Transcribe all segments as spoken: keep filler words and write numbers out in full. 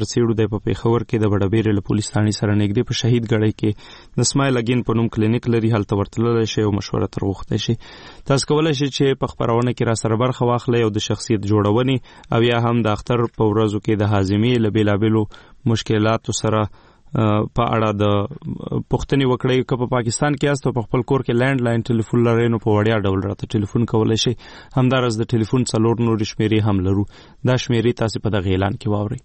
سرسیړو دی په پیښور کې د بډبیرې له پولیس ثاني سره نږدې په شهید ګړی کې د اسماعیل اګین په نوم کلینیک لري، هلته ورتللی شي او مشوره تر غوښتی شي. تاسو کولی شئ چې په خپرونه کې را سره برخه واخلئ او د شخصیت جوړونې او یا هم د اختر په ورځو کې د هاضمې له بېلابېلو مشکلاتو سره په اړه د پوښتنې وکړئ. که په پاکستان کې یاست او په خپل کور کې لینډ لاین ټلیفون لرئ نو په وړیا ډول راته ټلیفون کولی شئ. همداراز د ټلیفون څلور نورې شمېرې هم لرو. دا شمېرې تاسې په دغه اعلان کې واورئ.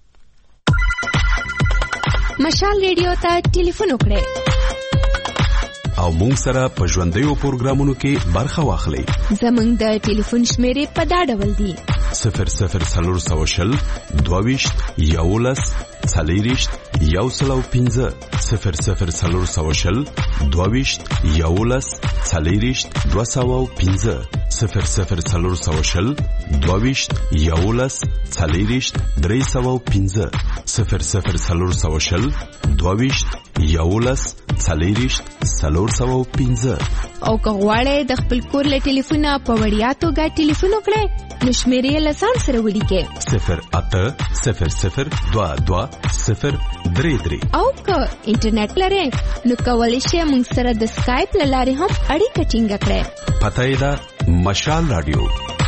مشال ریډیو ته ټلیفون وکړئ او مونږ سره په ژوندیو پروګرامونو کې برخه واخلئ. زمونږ د ټلیفون شمېرې په دا ډول دي: صفر صفر څلور سوه شل دوه ویشت یولس څلېرویشت یو سل او پنځه صفر صفر څلور سوه شل دوه ویشت یولس څلېرویشت دوه سوه او پنځه صفر صفر څلور سوه شل دوه ویشت یولس څلېرویشت درې سوه او پنځه صفر صفر څلور سوه شل دوه ویشت یولس څلېرویشت څلور سوه او پنځه. او که غواړئ د خپل کور له ټلیفونه په وړیا توګه ټلیفون وکړئ نو شمېرې له ځان سره ولیکئ: صفر اته صفر صفر دوه دوه صفر درې درې. او که انټرنیټ لرئ نو کولی شئ موږ سره د سکایپ له لارې هم اړیکه ټینګه کړئ. پته یې ده مشال راډیو.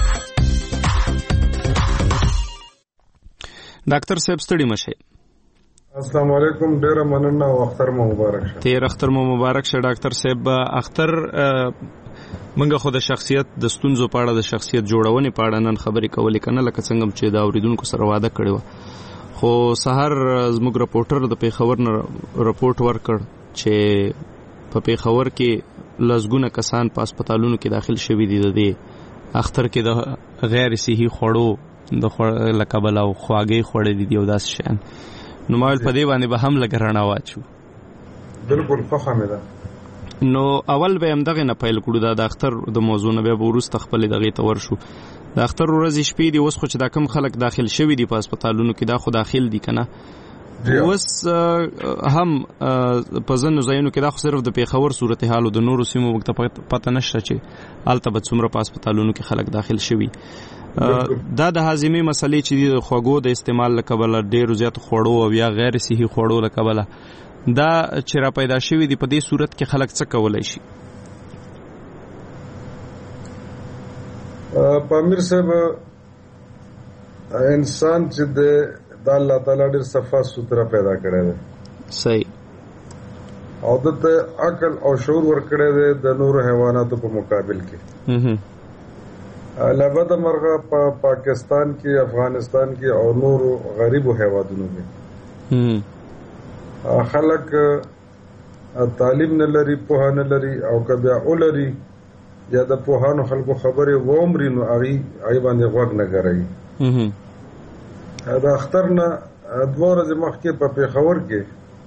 ډاکټر صاحب ستړي مشه. السلام علیکم، ډیره مننه او اختر مو مبارک شه. تیر اختر مو مبارک شه ډاکټر صاحب. اختر منګه خو د شخصیت د ستونزو په اړه د شخصیت جوړونې په اړه نن خبرې کولې کنه، لکه څنګه چې د اوریدونکو سره وعده کړې و. خو سحر زموږ رپورټر د پیښور نه رپورټ ورکړ چې په پیښور کې لسګونه کسان په هسپتالونو کې داخل شوي دي د دې اختر کې د غیر صحي خوړو د له کبله او خواږې خوړلي دي او داسې شیان. نو ما ویل په دې باندې به هم لږ رڼا واچو. بالکل فهمه ده. نو اول به هم دغه نه پیل کړو، دا د اختر د موضوع نه بیا به وروسته خپلې دغې ته ورشو. د اختر ورځې شپې دي اوس، خو چې دا کم خلک داخل شوي دي په هسپتالونو کې دا خو داخل دي که نه. اوس هم په ځینو ځایونو کې دا خو صرف د پیښور صورتحال او د نورو سیمو موږ ته پته نشته چې هلته به څومره په هسپتالونو کې خلک داخل شوي. دا د هاضمې مسلې چې دي د خوږو د استعمال له کبله، ډېرو زیاتو خوړو او یا غیر صحي خوړو له کبله دا چې را پیدا شوي دي، په دې صورت کې خلک څه کولی شي؟ پامیر صاحب، انسان چې د الله تعالی ډېر صفا سوتره پیدا کړی دی، صحیح، او دته عقل او شعور ورکړی دی د نورو حیواناتو په مقابل کې. لبد مرغه په پاکستان کې، افغانستان کې او نورو غریبو هیوادونو کې خلک تعلیم نه لري، پوهه نه لري، او که بیا ولري یا د پوهانو خلکو خبرې وومري نو هغې هغې باندې غوږ نه ګروي. د اختر نه دوه ورځې مخکې په پیښور کې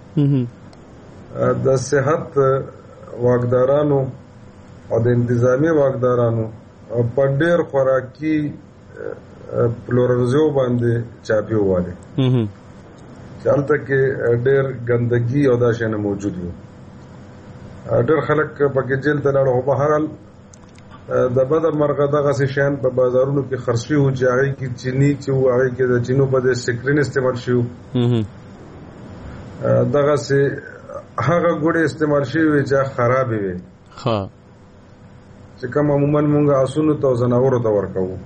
د صحت واکدارانو او د انتظامی واکدارانو په ډېر خوراکي پلورنځیو باندې چاپی ووالی چې هلته کې ډېر ګندګي او دا شیان موجود وو. ډېر خلک پکې جیل ته لاړو. خو بهرحال د بده مرغه دغسې شیان په بازارونو کې خرڅ شوي وو چې هغې کې چیني چې وو هغې کې د چینو په دې سکرین استعمال شوي وو. دغسې هغه ګوړې استعمال شوي وې چې خرابې وې، چې کوم عموما مونږ آسونو ته او ځناورو ته ورکوو.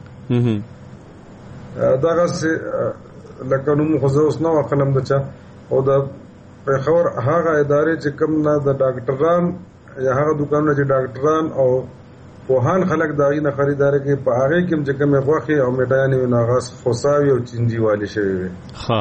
دغسې لکه نوم خو زه اوس نه واخلم د چا، او د پیښور هغه ادارې چې کوم نه د ډاکټران یا هغه دوکانونه چې ډاکټران او پوهان خلک د هغې نه خریداري کوي، په هغې کې هم چې کومې غوښې او میټایانې وي نو هغه خوساوي او چینجي والې شوې وې.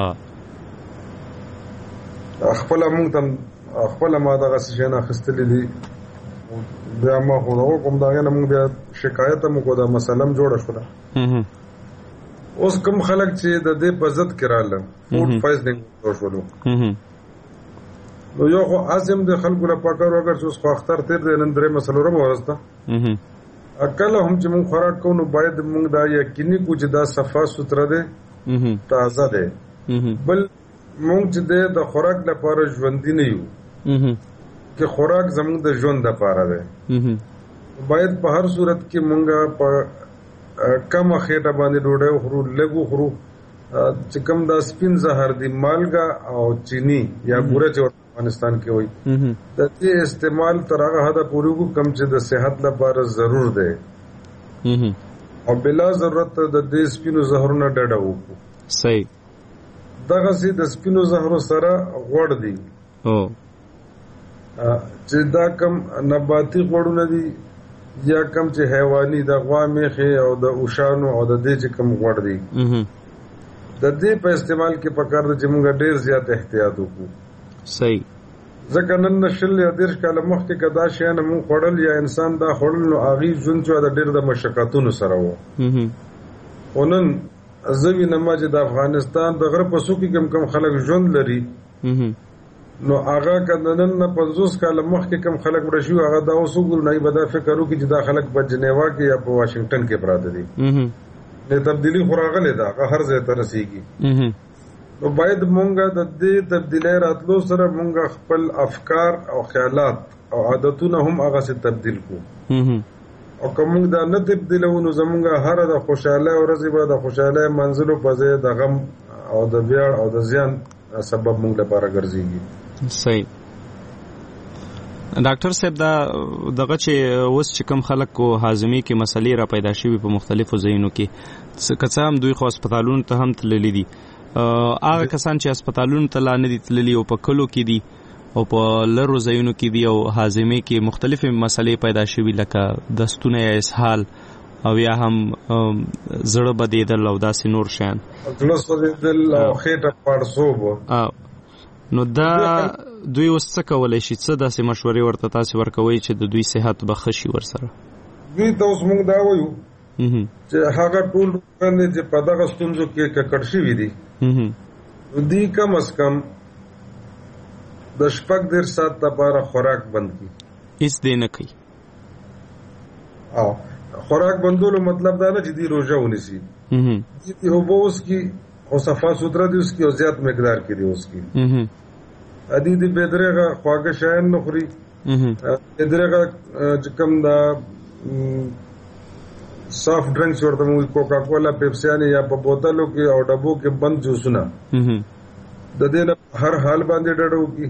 خپله مونږ ته خپله ما دغسې شیان اخیستلي دي. بیا ما خو دغه کوم د هغې نه مونږ بیا شکایت هم وکړو، دا مسله هم جوړه شوله. اوس کوم خلک چې د دې په ضد کې راغله، فوډ پویزنینګ شولو، نو یو خو عزم د خلکو له پکار وکړ چې اوس خو اختر تېر دی، نن درېیمه څلورمه ورځ ده. کله هم چې مونږ خوراک کوو نو باید مونږ دا یقیني کړو چې دا صفا سوتره دی، تازه دی. بل مونږ چې دی د خوراک لپاره ژوندي نه یو، چې خوراک زمونږ د ژوند لپاره دی. باید په هر صورت کې مونږ په کمه خېټه باندې ډوډۍ وخورو، لږ وخورو، چې کوم دا سپین زهر دی مالګه او چینی یا بوره چې افغانستان کې وایي د دې استعمال تر هغه حده پورې وکړو کم چې د صحت لپاره ضرور دی او بلا ضرورت د دې سپینو زهرونو ډډه وکړو. صحیح. دغه سي د سپینو زهرو سره غوړ دی او چې دا کم نباتي غوړونه دي یا کم چې حیواني د غوا میخه او د اوشانو او د دې چې کم غوړ دی د دې په استعمال کې پکار د چې موږ ډیر زیات احتیاط وکړو. صحیح. ځکه نن نشل یا دیرش کاله مخکې کدا شي نه موږ خړل یا انسان دا خړل نو اغي ژوند چې د ډیر د مشقاتونو سره وو. ونن ازوی نماز د افغانستان د غرب په سوق کې کم کم خلک ژوند لري نو هغه کدنن نه پنځوس کاله مخکې کم خلک ورشي هغه دا اوس وګورئ نه به دا فکر وکړي چې دا خلک په جنیوا کې یا په واشنگټن کې پراته دي. نه تبدیلی خوراغله دا هر ځای ته رسیږي. نو باید مونږه د دې تبدیلی راتلو سره مونږه خپل افکار او خیالات او عادتونه هم هغه څه تبدیل کو. او کوم دا نه تبدیلو نو زمونږه هر د خوشاله او ورځې به د خوشاله منزلو په ځای د غم او د ویاړ او د زیان سبب مونږ لپاره ګرځيږي. صحیح. ډاکټر صاحب دا دغه چې اوس چې کم خلک کو هاضمي کې مسلې را پیدا شوي په مختلفو ځایونو کې څه هم دوی خو هسپتالونو ته هم تللي دي هغه کسان چې هسپتالونو ته لا نه دي تللي او په کلو کې دي او په لرو ځایونو کې دي او هاضمي کې مختلفې مسلې پیدا شوي لکه دستونه یا اسهال او یا هم زړه بدېدل او داسې نور شیان زړه سوځېدل او خېټه پړسوب نو دا دوی اوس څه کولی شي څه داسې مشورې ورته تاسې ورکوئ چې د دوی صحت به ښه شي ورسره؟ دوی ته اوس موږ دا وایو چې هغه ټول روغتیاګان چې په دغه ستونزو کې ککړ شوي دي دوی کم از کم د شپږ دېرش ساعت لپاره خوراک بند کړي. هېڅ دی نه کوي. او خوراک بندولو مطلب دا نه چې دوی روژه ونیسي. دوی اوبه وڅښي او صفا سوتره دي وڅښي او زیات مقدار کې دي وڅښي. ادي دې بېدرېغه خواږه شیان نه خوري. بېدرېغه چې کوم دا سافټ ډرنکس ورته موږ کوکا کولا پیپسیان یا په بوتلو کې او ډبو کې بند جوسونه د دې نه هر حال باندې ډډه وکړي.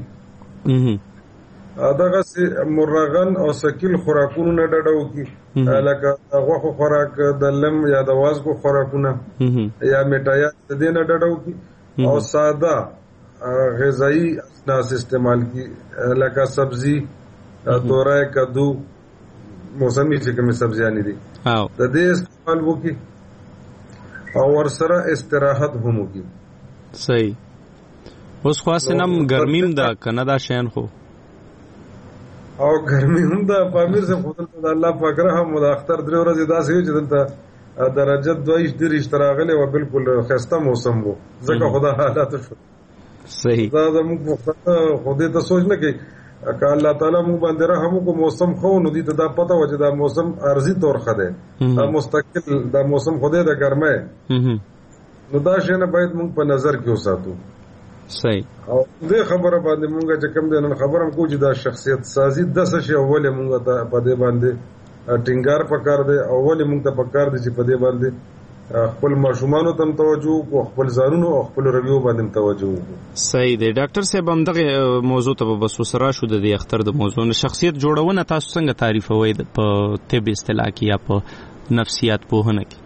دغه مرغن او سکیل خوراکونو نه ډډه وکړي لکه غوښو خوراک د لم یا د وازګو خوراکونه یا میټایا د دې نه ډډه وکړي او ساده غذایی اسناس استعمال کړي لکه سبزي تورای کدو موسمی چې کومه سبزیانې دي د دې استعمال وکړي او ورسره استراحت هم وکړي. صحیح. اوس خو اسنم ګرمیم دا کنه دا شین خو او ګرمي هم دا پامیر سے خدای ته الله پاک رحم او اختر درې ورځې داسې چې دلته درجه دویش درې اشتراغله او بالکل خسته موسم وو ځکه خدا حالات شو. صحیح. دا زموږ خدای ته سوچ نه کوي که الله تعالی موږ باندې رحم کو موسم خو نو دي ته دا پته و چې دا موسم ارزي تور خده دا مستقل دا موسم خدای د ګرمه نو دا شنه باید موږ په نظر کې وساتو. صحیح. او دې خبره باندې مونږ چې کوم دې نن خبرم کو چې دا شخصیت سازي د څه شی اول مونږ ته په دې باندې ټینګار پکار دی اول مونږ ته پکار دی چې په دې باندې خپل ماشومانو ته توجه او خپل ځانونو او خپل رویو باندې توجه وکړو. صحیح دی. ډاکټر صاحب هم دغه موضوع ته بس وسره شو د اختر د موضوع نه شخصیت جوړونه تاسو څنګه تعریفوي په طب اصطلاح کې یا په نفسیات پوهنه کې؟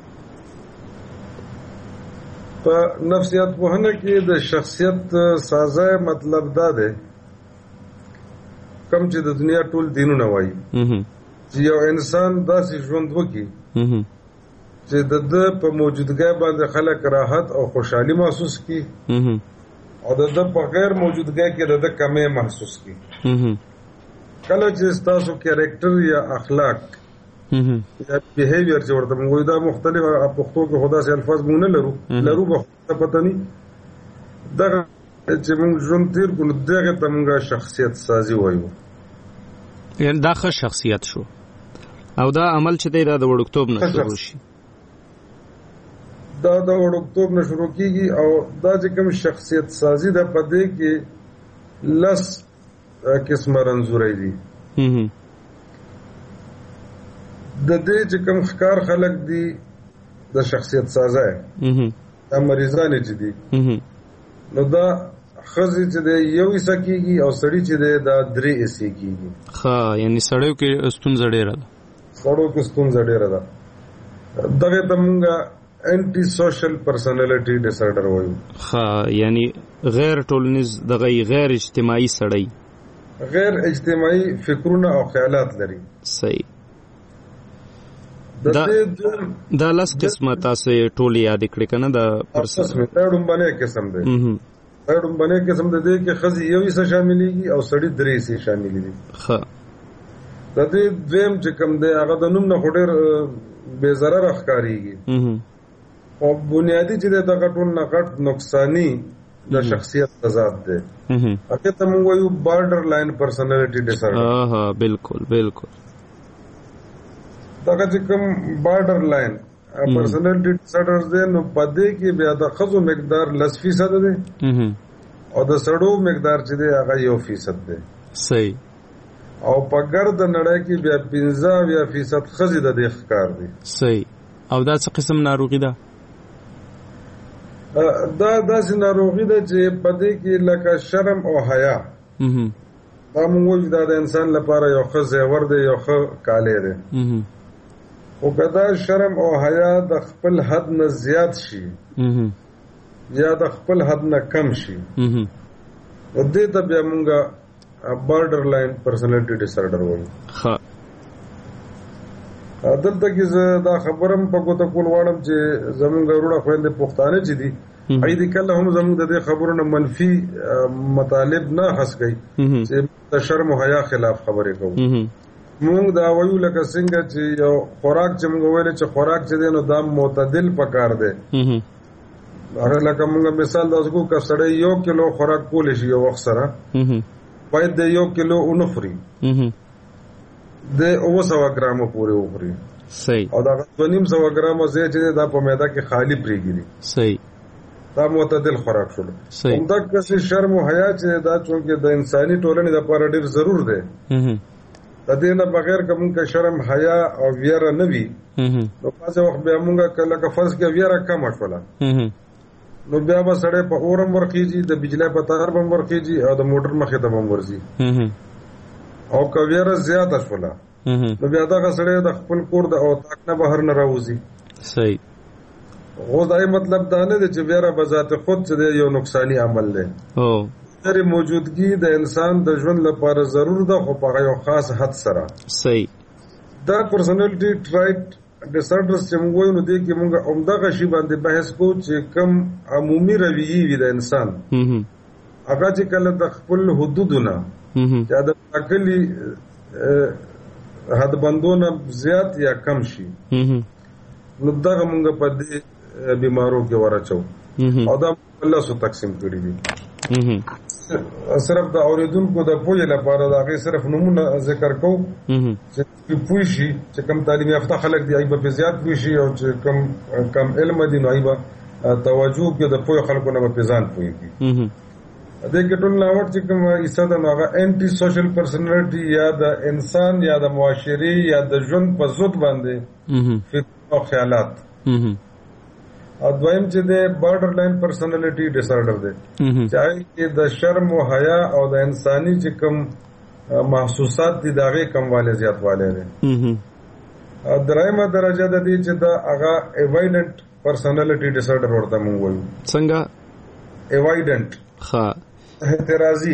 په نفسیات پوهنه کې د شخصیت سازه مطلب دا دی کوم چې د دنیا ټول دینونه وایي چې یو انسان داسې ژوند وکړي چې د ده په موجودګۍ باندې خلک راحت او خوشحالي محسوس کړي او د ده په غیر موجودګۍ کې د ده کمی محسوس کړي. کله چې ستاسو کیریکټر یا اخلاق یا بیهیویر چې ورته موږ دا مختلف پښتو کې خدا سي الفاظ مونږ نه لرو لرو به پته نه دغه چې موږ ژوند تیر کړو دغه ته موږ شخصیت سازي وایو. یعنی دا ښه شخصیت شو او دا عمل چې دی دا د وړکتوب نه شروع شي دا د وړکتوب نه شروع کیږي او دا چې کوم شخصیت سازي ده په دې کې لس قسمه رنځوري دي. د دې چې کوم ښکار خلک دي د شخصیت سازه دا مریضان چې دي نو دا خزي چې دی یو حصہ کیږي او سړی چې دی دا درې حصے کیږي. ها یعنی سړیو کې ستونزه ډیره ده. سړیو کې ستونزه ډیره ده. دغه ته مونږه انټي سوشل پرسنالټي ډیس آرډر وایو. ها یعنی غیر ټولنیز دغه غیر اجتماعي سړی، غیر اجتماعي فکرونه او خیالات لري. صحیح. دا دا لاس قسمه تاسو ټول یاد کړئ کنه دا پرسس ډوم باندې قسم دی. ډوم باندې قسم دی کې خزي یو حصہ شاملېږي او سړی درې حصے شاملېږي. ها د دې دویم چې کوم دی هغه د نوم نه خډر بے ضرر ښکاریږي او بنیادی چې د ټول نه غټ نقصانی د شخصیت تضاد دی. هغه ته موږ یو بارډر لاین پرسنالټي ډیس آرډر. ها بالکل بالکل. دا چې کوم بارډر لاین پرسنالټي ډیس آرډرز دی نو پدې کې بیا د خزو مقدار لس فیصد دی او د سړو مقدار چې دی هغه یو فیصد دی. صحیح. او په ګرد نړۍ کې بیا پنځه یا فیصد خزي د دې ښکار دی. صحیح. او دا څه قسم ناروغي ده؟ دا داسې ناروغي ده چې پدې کې لکه شرم او حیا دا موږ دا د انسان لپاره یو ښه زیور دی، یو ښه کالی دی. خو که دا شرم او حیا د خپل حد نه زیات شي یا د خپل حد نه کم شي نو دې ته بیا موږ بارډر لاین پرسنالټي ډیس آرډر وایو. ها دلته کې زه دا خبرم په کوته کول واړم چې زمونږ وروڼه خویندې پښتانه چې دي هغوی دې کله هم زمونږ د دې خبرو نه منفي مطالب نه حس کوي چې د شرم و حیا خلاف خبرې کوو. مونږ دا وایو لکه څنګه چې یو خوراک چې مونږ ویلې چې خوراک چې دی نو دا معتدل پکار دی. هغه لکه مونږ مثال داسې کوو که سړی یو کیلو خوراک کولی شي یو وخت سره باید د یو کیلو ونه خوري د اوه سوه ګرامو پورې وخوري. صحیح. او دا دوه نیم سوه ګرامو ځای چې دا په معده کې خالی پرېږدي. صحیح. دا معتدل خوراک شول. صحیح. همدغسې شرم و حیا چې دا چونکې د انساني ټولنې لپاره ډېر ضرور دی. د دې نه بغیر که مونږ که شرم حیا او ویره نه وي نو بعضې وخت بیا مونږ لکه فرض کړه ویره کمه شوله نو بیا به سړی په اور هم ورخیږي، د بجلی په تار به هم ورخیږي او د موټر مخې ته به هم ورځي. او که ویره زیاته شوله نو بیا دغه سړی د خپل کور د اوتاق نه بهر نه راوځي. صحیح. خو دا مطلب دا نه دی چې ویره به ذات خود چې دی یو نقصاني عمل دی. ویرې موجودګي د انسان د ژوند لپاره ضرور ده خو په یو خاص حد سره. صحیح. دا پرسنالټي ټرایټ ډیس آرډرز چې موږ وایو نو دې کې موږ همدغه شي باندې بحث کوو چې کوم عمومي رویې وي د انسان هغه چې کله د خپل حدودونه چې د ټاکلي حدبندونه زیات یا کم شي نو دغه موږ په دې بیمارو کې ورچو او دا الله سو تقسیم کړی دي. صرف د اوریدونکو د پوهې لپاره د هغې صرف نمونه ذکر کوو چې پوه شي چې کم تعلیم یافته خلک دي هغوی به پرې زیات پوه شي او چې کم کم علمه دي نو هغوی به توجه وکړي د پوهې خلکو نه به پرې ځان پوهېږي. دې کې ټول ناوړ چې کوم حصه ده نو هغه انټي سوشل پرسنالټي یا د انسان یا د معاشرې یا د ژوند په ضد باندې فکر او خیالات. او دویم چې دی بارډر لاین پرسنالټي ډیس آرډر دی چې هغې کې د شرم و حیا او د انساني چې کوم محسوسات دي د هغې کموالی زیاتوالی دی. درېیمه درجه د دې چې د هغه ایوایډنټ پرسنالټي ډیس آرډر ورته موږ وایو. څنګه؟ ایوایډنټ احترازي.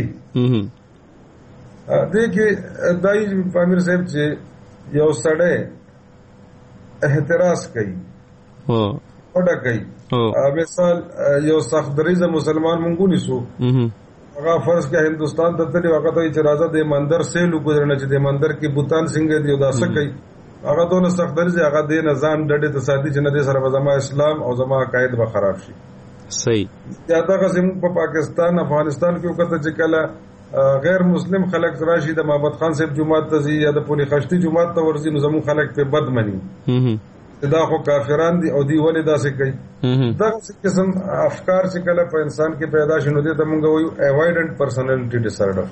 دې کې دای امیر صاحب چې یو سړی احتراز کوي وډه کوي. مثال یو سخت دریزه مسلمان مونږ ونیسو هغه فرض کې هندوستان ته تللی هغه ته چې راځه د مندر سیل وګورئ چې د مندر کې بوتان څنګه دي او دا څه کوي هغه دونه سخت دریزه هغه دې نه ځان ډډې ته ساتي چې نه دې سره به زما اسلام او زما عقاید به خراب شي. صحیح. یا دغه زموږ په پاکستان افغانستان کې وکړه چې کله غیر مسلم خلک راشي د محمد خان صاحب جماعت ته ځي یا د پولي خشتي جماعت ته ورځي نو زموږ خلک په بد مني دا خو کافران دي او دی ولې داسې کوي. دغه قسم افکار چې کله په انسان کې پیدا شي نو دې ته موږ وایو ایوایډنټ پرسنالټي ډیس آرډر.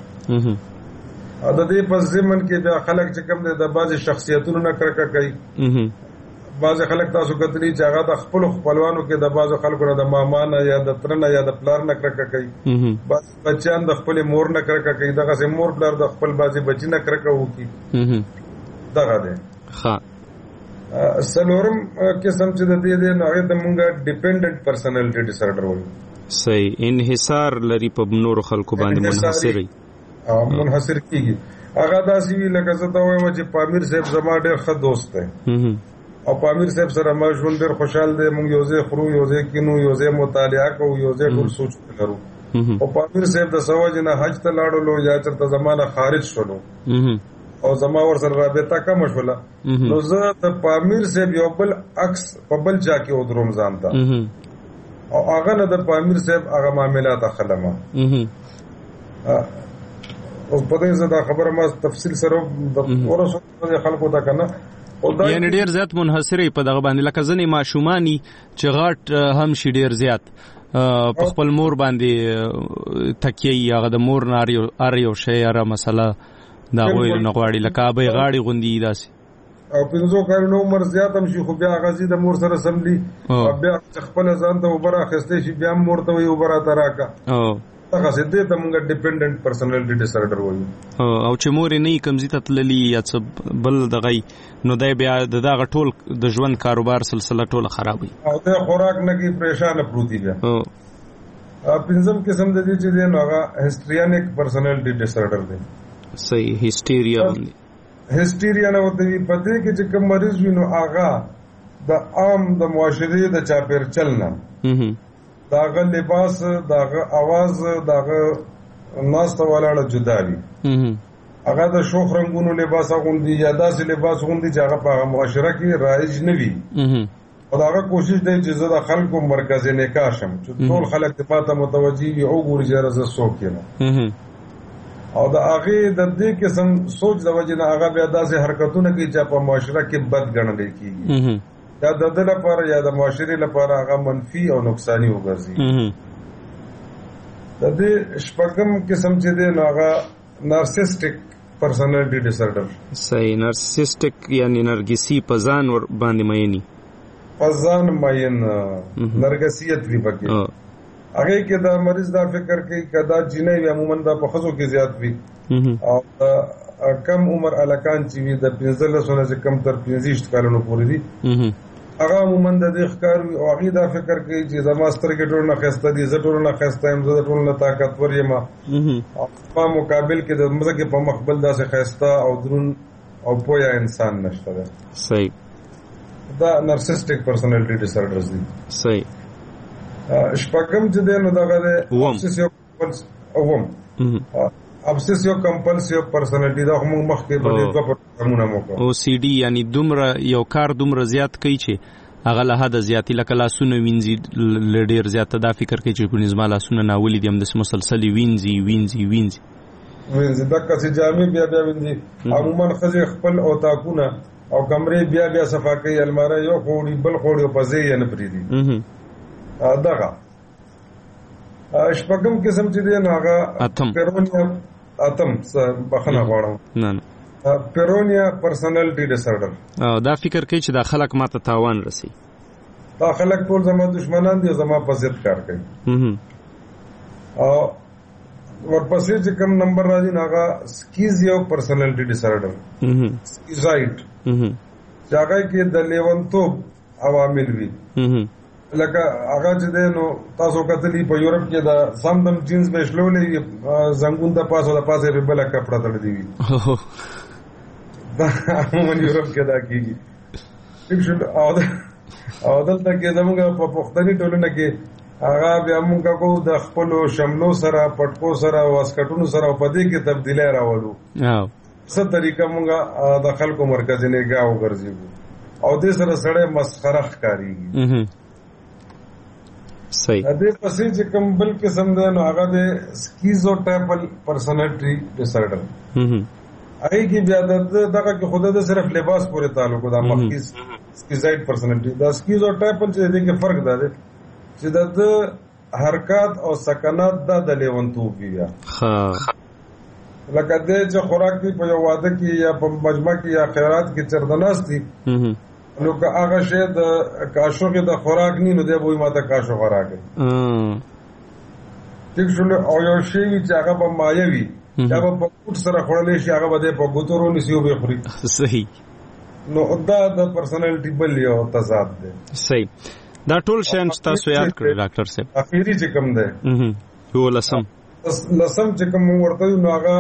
او د دې په ضمن کې بیا خلک چې کوم دي د بعضې شخصیتونو نه کرکه کوي بعض خلک تاسو کتلی چې هغه د خپل خپلوانو کې د بعض خلکو نه د ماما نه یا د تر نه یا د پلار نه کرکه کوي، بعض بچیان د خپل مور نه کرکه کوي، دغه سه مور پلار د خپل بعضی بچی نه کرکه وکي دغه ده. ها سلورم قسم چې د دې د نوې د مونږه ډیپندنٹ پرسنالټي ډیس آرډر وایي. صحیح، انحصار لري په نور خلکو باندې منحصر وي او منحصر کیږي. هغه داسې وی لکه زه دا وایم چې پامیر صاحب زما ډېر ښه دوست دی او پامیر صاحب سره ما ژوند ډېر خوشحال دی، موږ یو ځای خورو، یو ځای کینو، یو ځای مطالعه کوو، یو ځای ټول سوچ لرو. او پامیر صاحب د سوج نه حج ته لاړلو یا چرته زمانه خارج شولو او زما ور سره رابطه کم شوله، نو زه د پامیر صاحب یو بل عکس په بل چا کې ودروم ځان ته او هغه نه د پامیر صاحب هغه معاملات اخلمه. او په دې زدا خبره ما تفصیل سره د ورسره خلکو ته کنه یعنی ډیر زیات منحصرې په دغه باندې لکه ځنې ماشومانی چې غاټ هم شي ډیر زیات په خپل مور باندې تکیه هغه د مور نه ار یو شی را مسله دا وایي نه غواړي لکه ابي غاړي غوندي داسې او پنځو کارونو عمر زیات هم شي خو بیا غزي د مور سره سملی بیا خپل ځان ته وبره اخستې شي بیا مور ته وي وبره تراکا هغه دې ته موږ ډیپندنٹ پرسنالټي ډیس آرډر وایو. او چې مور نه کمزې ته تللی یا څه بل دغه نو دی بیا دغه ټول د ژوند کاروبار سلسله ټوله خرابوي او د خوراک نه کې پریشان پروتي بیا. پنځم قسم د دې چې دی نو هغه هیسټریانیک پرسنالټي ډیس آرډر دی. صحیح، هیسټیریا هیسټیریا نه وته پته کې چې کوم مریض وینو هغه د عام د معاشري د چاپیر چلنه داغه لباس داغه आवाज داغه ناست ولاړه جدا وي، هغه د شوخ رنگونو لباس غوندي یا داسې لباس غوندي چې هغه په معاشره کې رایج نه وي او داغه کوشش دی چې زه د خلکو مرکز نکاح شم چې ټول خلک ته پاته متوجي وي او ګوري چې راز سوک کینه او د هغه د دې قسم سوچ د وجه نه هغه بیا داسې حرکتونه کوي چې په معاشره کې بد ګڼل کیږي یا د دې لپاره یا د معاشري لپاره هغه منفي او نقصانی وګرځي. د دې شپږم قسم چې دی نو هغه نارسیسټک پرسنالټي ډیس آرډر. صحیح، نارسیسټک یعنی نرګسي په ځان ور باندې مینی په ځان مین نرګسیت وی پکې هغه کې دا مریض دا فکر کوي کدا جنې عموما دا په خزو کې زیات وي او کم عمر الکان چې وي د پنځلس نه کم تر پنځه کالونو پورې دي هغه عموما د دې ښکار وي او هغه دا فکر کوي چې زما سترګې ټول نه خسته دي، زه ټول نه خسته یم، زه ټول نه طاقتور یم او په مقابل کې د مزګې په مخبل داسې خسته او درون او پویا انسان نشته ده. صحیح، دا نارسیسټک پرسنالټي ډیس آرډرز دي. صحیح. شپږم چې دی نو دغه د اوبسیسیو اوم ابسیسیو کمپلسیو پرسنالټي دا هم مخکې په دې دوه پرمونه مو کو او سی ډي یعنی دومره یو کار دومره زیات کوي چې هغه له حد زیاتی لکه لاسونه وینځي لډیر زیات دا فکر کوي چې په نظم لاسونه ناولې دي هم د مسلسل وینځي وینځي وینځي وینځي دا کسي جامې بیا بیا وینځي عموما خځه خپل او تاکونه او کمرې بیا بیا صفا کوي، الماره یو خوړی بل خوړی په ځای یې نه پریدي دغه. شپږم قسم چې دی نو هغه پیرونیا اتم بخنه غواړم نه نه پیرونیا پرسنالټي ډیس آرډر او دا فکر کوي چې دا خلک ماته تاوان رسي، دا خلک ټول زما دشمنان دي، زما په ضد کار کوي. او ورپسې چې کوم نمبر راځي هغه سکیزیو پرسنالټي ډیس آرډر سکیزایټ چې هغه کې د لیونتوب عوامل وي لکه هغه چې دی نو تاسو کتلی په یورپ کې دا سمدم جینز به شلولې زنګون د پاسه د پاسه په بل کپڑا تړ دی وي دا عموما یورپ کې دا کیږي ټیک شو. او او دلته کې زموږ په پښتني ټولنه کې هغه بیا موږ کو د خپل شملو سره پټکو سره واسکټونو سره په دې کې تبدیلی راولو څه طریقه موږ د خلکو مرکز نگاه وګرځو او دې سره سره مسخره ښکاریږي. صحیح. دې پسې چې کوم بل قسم دی نو هغه د سکیزوټایپل پرسنالټي ډیس آرډر هغه کې بیا دغه کې خود د صرف لباس پورې تعلق دا مخکې سکیزایټ پرسنالټي دا سکیزوټایپل چې دې کې فرق دی چې د حرکات او سکنات د لیونتوب وي ها لکه دې چې خوراک دی په یو واده کې یا په مجمع کې یا خیرات کې چردناستي نو که هغه شی د کاشوغې د خوراک نه نو دی به ما ته کاشو خوراک دی ټیک شو. او یو شی چې هغه به مایه وي یا به په ګوت سره خوړلی شي هغه به دی په ګوتو رونیسي او به خوري. صحیح. نو دا د پرسنالټي بل یو تضاد دی. صحیح. دا ټول شیان چې تاسو یاد کړی ډاکټر صاحب. اخیری چې کوم دی یو لسم لسم چې کوم ورته نو هغه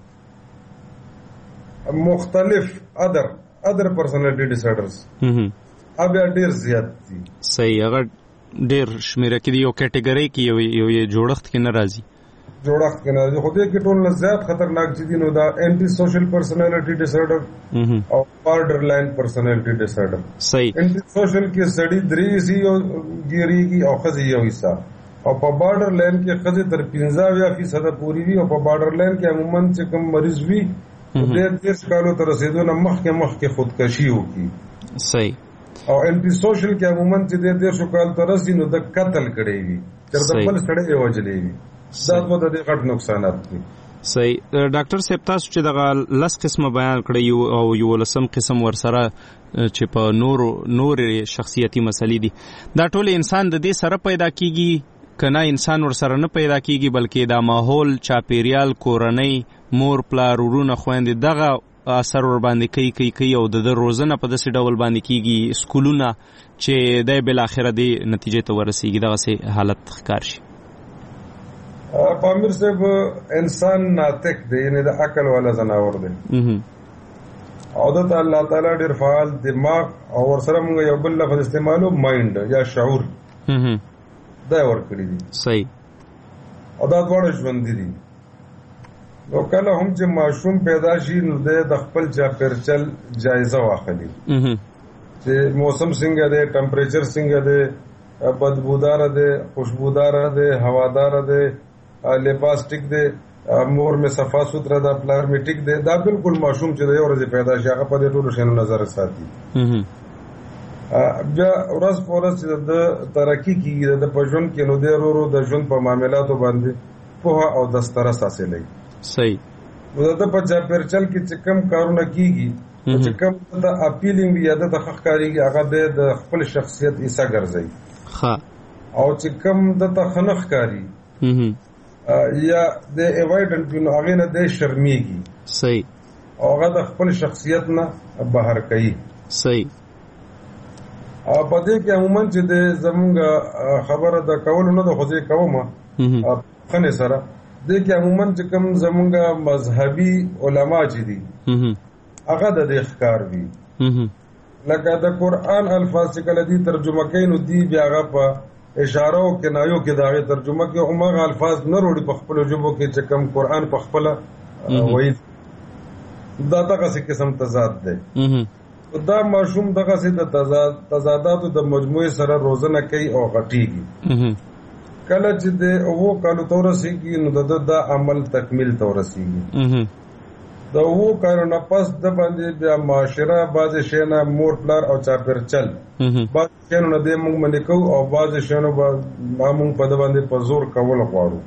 مختلف ادر ادر پرسنالټي ډیسارډرز ابیا ډیر زیات دي. صحیح. هغه ډیر شمیره کې یو کټګوري کې یو یو جوړښت کې ناراضي جوړښت کې ناراضي خو دې کې ټول نه زیات خطرناک دي. نو دا انټي سوشل پرسنالټي ډیسارډر او بارډر لاین پرسنالټي ډیسارډر. صحیح. انټي سوشل کې سړی درې سي او ګيريږي او خزي یو حصہ او په بارډر لاین کې خزي تر پنځه فیصد پوری وي او په بارډر لاین کې عموما چې کوم مریض وي دې دیش کالو تر رسیدو نه مخکې مخکې خودکشي وکړي. صحیح. او انټي سوشل کې عموما چې دې دیش کال تر رسیدو نو د قتل کړي وي تر د بل سړی وجلې وي. دا د دې غټ نقصانات دي. صحیح. ډاکټر صاحب تاسو چې دغه لس قسمه بیان کړی او یو لسم قسم ورسره چې په نور نور شخصیتي مسلې دي دا ټول انسان د دې سره پیدا کیږي کنه انسان ور سره نه پیدا کیږي بلکې دا ماحول چاپیریال کورنۍ مور پلار ورونه خويندې دغه اثر ور باندې کوي کوي کوي او د روزنه په داسې ډول باندې کیږي سکولونه چې د بل اخره دی نتیجې ته ورسیږي دغه سي حالت ښکار شي. پامیر صاحب انسان ناطق دی یعنی د عقل والا زناور دی او د الله تعالی ډیر فعال دماغ او ور سره موږ یو بل لفظ استعمالو مایند یا شعور دا ور کړی دي. صحیح. او دا ډول ژوند دي. نو کله هم چې ماشوم پیدا شي نو د خپل چاپیریال جایزه واخلي چې موسم څنګه دی ټمپریچر څنګه دی بدبودار دی خوشبودار دی هوادار دی لباس ټیک دی مور میں صفا ستھرا دا پلار میں ټیک دی. دا بالکل ماشوم چې د یو ورځې پیدا شي هغه په دې ټولو شیانو نظر ساتي. بیا ورځ په ورځ چې د ترقي کېږي د په ژوند کې نو د ورو د ژوند په معاملاتو باندې پوهه او دسترس حاصلوي. صحیح. نو د په چاپیریال کې چې کم کارونه کېږي چې کم د اپیلینګ یا د ښکاریږي هغه د خپل شخصیت حصہ ګرځي. ها. او چې کم د تخنخ کاری یا د ایوایډنټ نو هغه نه د شرمېږي. صحیح. او هغه د خپل شخصیت نه بهر کوي. صحیح. او په دې کې عموما چې د زمونږ خبره د کولو نه د خوځې کومه خنه سره د کې عموما چې کوم زمونږ مذهبي علما چې دي هغه د دې ښکار وي لکه د قران الفاظ چې کله دي ترجمه کوي نو دی بیا هغه په اشاره او کنایو کې دا ترجمه کوي او هغه الفاظ نه وروړي په خپل ژبه کې چې کوم قران په خپل وایي دا دغه څه قسم تضاد دی. دا ماشوم دغه څه د تضاد تضاداتو د مجموعه سره روزنه کوي او غټيږي. کله چې د وو کالو تورسيږي نو د د عمل تکمیل تورسيږي. د وو کارو نه پس د باندې د معاشره باز شینه مور پلار او چاپر چل باز شینو نه د موږ باندې کو او باز شینو با موږ په د باندې په زور کول غواړو.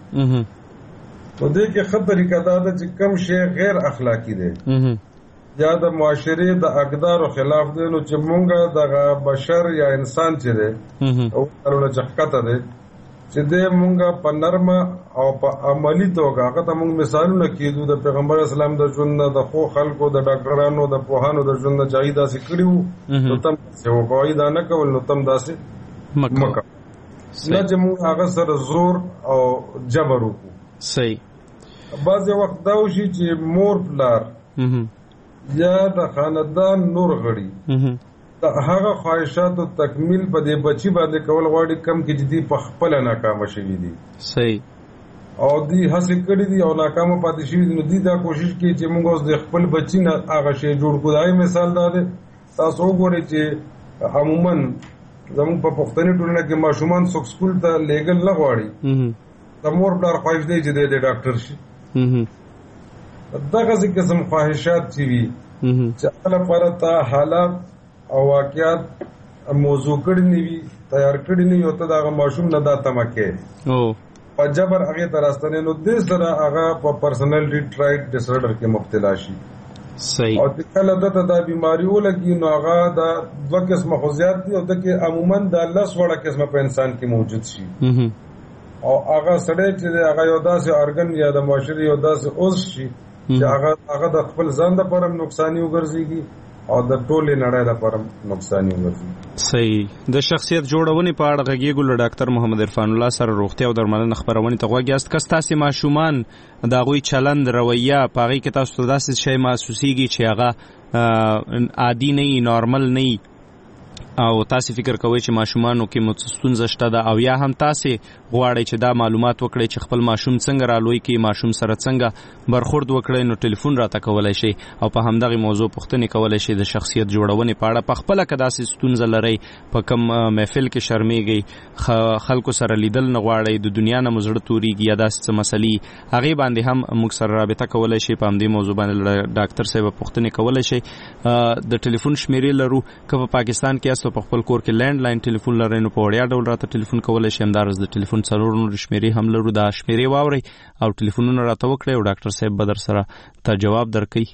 په دې کې خطر طریقه دا چې کم شی غیر اخلاقی دی یا د معاشره د اقدارو خلاف دی نو چې موږ د بشر یا انسان چې دی او ورونه چخکته دی چې د مونږه په نرمه او په عملی توګه هغه ته مونږ مثالونه کېدو د پیغمبر اسلام د ژوند د خو خلکو د ډاکټرانو د پوهانو د ژوند ځای داسې کړیو نو تم څه وکوي دا نه کول نو تم داسې مکه نه چې مونږ هغه سره زور او جبر وکړو. صحیح. بعض وخت دا وشي چې مور پلار یا د خاندان نور غړي هغه خواهشاتو تکمیل په دې بچی باندې کول غواړي کم کې جدي په خپل ناکام شوي دي. صحیح. او دی هڅه کړې دي او ناکام پاتې شوي دي نو دی دا کوشش کوي چې موږ اوس د خپل بچی نه هغه شی جوړ کړو. دای مثال دا دی تاسو وګورئ چې عموما زموږ په پښتني ټولنه کې ماشومان څوک سکول ته لیګل نه غواړي د مور پلار خواهش دی چې د ډاکټر شي. دغه قسم خواهشات چې وي چې خپل پرته حالات او واقعیات موضوع کړي نیوي تیار کړي نیوي او ته دا ماشوم نه دا تمکه او په جبر هغه تراستنه نو د سره هغه په پرسنالټي ټرایټ ډیسارډر کې مبتلا شي. صحیح. او کله دته دا بیماری ولګي نو هغه دا دوه قسمه خصوصیات دي او دغه عموما د لس وړه قسمه په انسان کې موجود شي او هغه سړی چې هغه یو داسې ارګن یا د معاشري یو داسې اوس شي چې هغه هغه د خپل ځان لپاره نقصاني وګرځيږي او د ټولې نړۍ لپاره نقصاني وګرځي. صحیح. د شخصیت جوړونې په اړه غږیږو له ډاکټر محمد عرفان الله سره روغتیا او درملنه خبرونه ته غوږی است. کس تاسو ماشومان د غوي چلند رویه پاغي کې تاسو ته داسې شی محسوسيږي چې هغه عادي نه وي، نارمل نه وي او تاسو فکر کوئ چې ماشومانو کې متستونزه شته ده او یا هم تاسو غواړئ چې دا معلومات وکړئ چې خپل ماشوم څنګه رالوي کې ماشوم سره څنګه برخورد وکړئ، نو ټلیفون راته کولای شي او په همدغه موضوع پوښتنه کولای شي د شخصیت جوړونې په اړه. په خپل کې داسې ستونزه لري، په کوم محفل کې شرمېږئ، خلکو سره لیدل نه غواړئ، د دنیا نه مزړه توريږي یا داسې مسلې، هغه باندې هم موږ سره رابطه کولای شي. په همدې موضوع باندې ډاکټر صاحب پوښتنه کولای شي. د ټلیفون شمیرې لرو که په پاکستان کې په خپل کور کې لینډ لاین ټلیفون لري نو په وړیا ډول راته ټلیفون کولای شي. همدارس د ټلیفون څلور نور شمیرې هم لرو، دا شمیرې واوري او ټلیفونونه راته وکړي او ډاکټر صاحب به در سره ته جواب درکړي.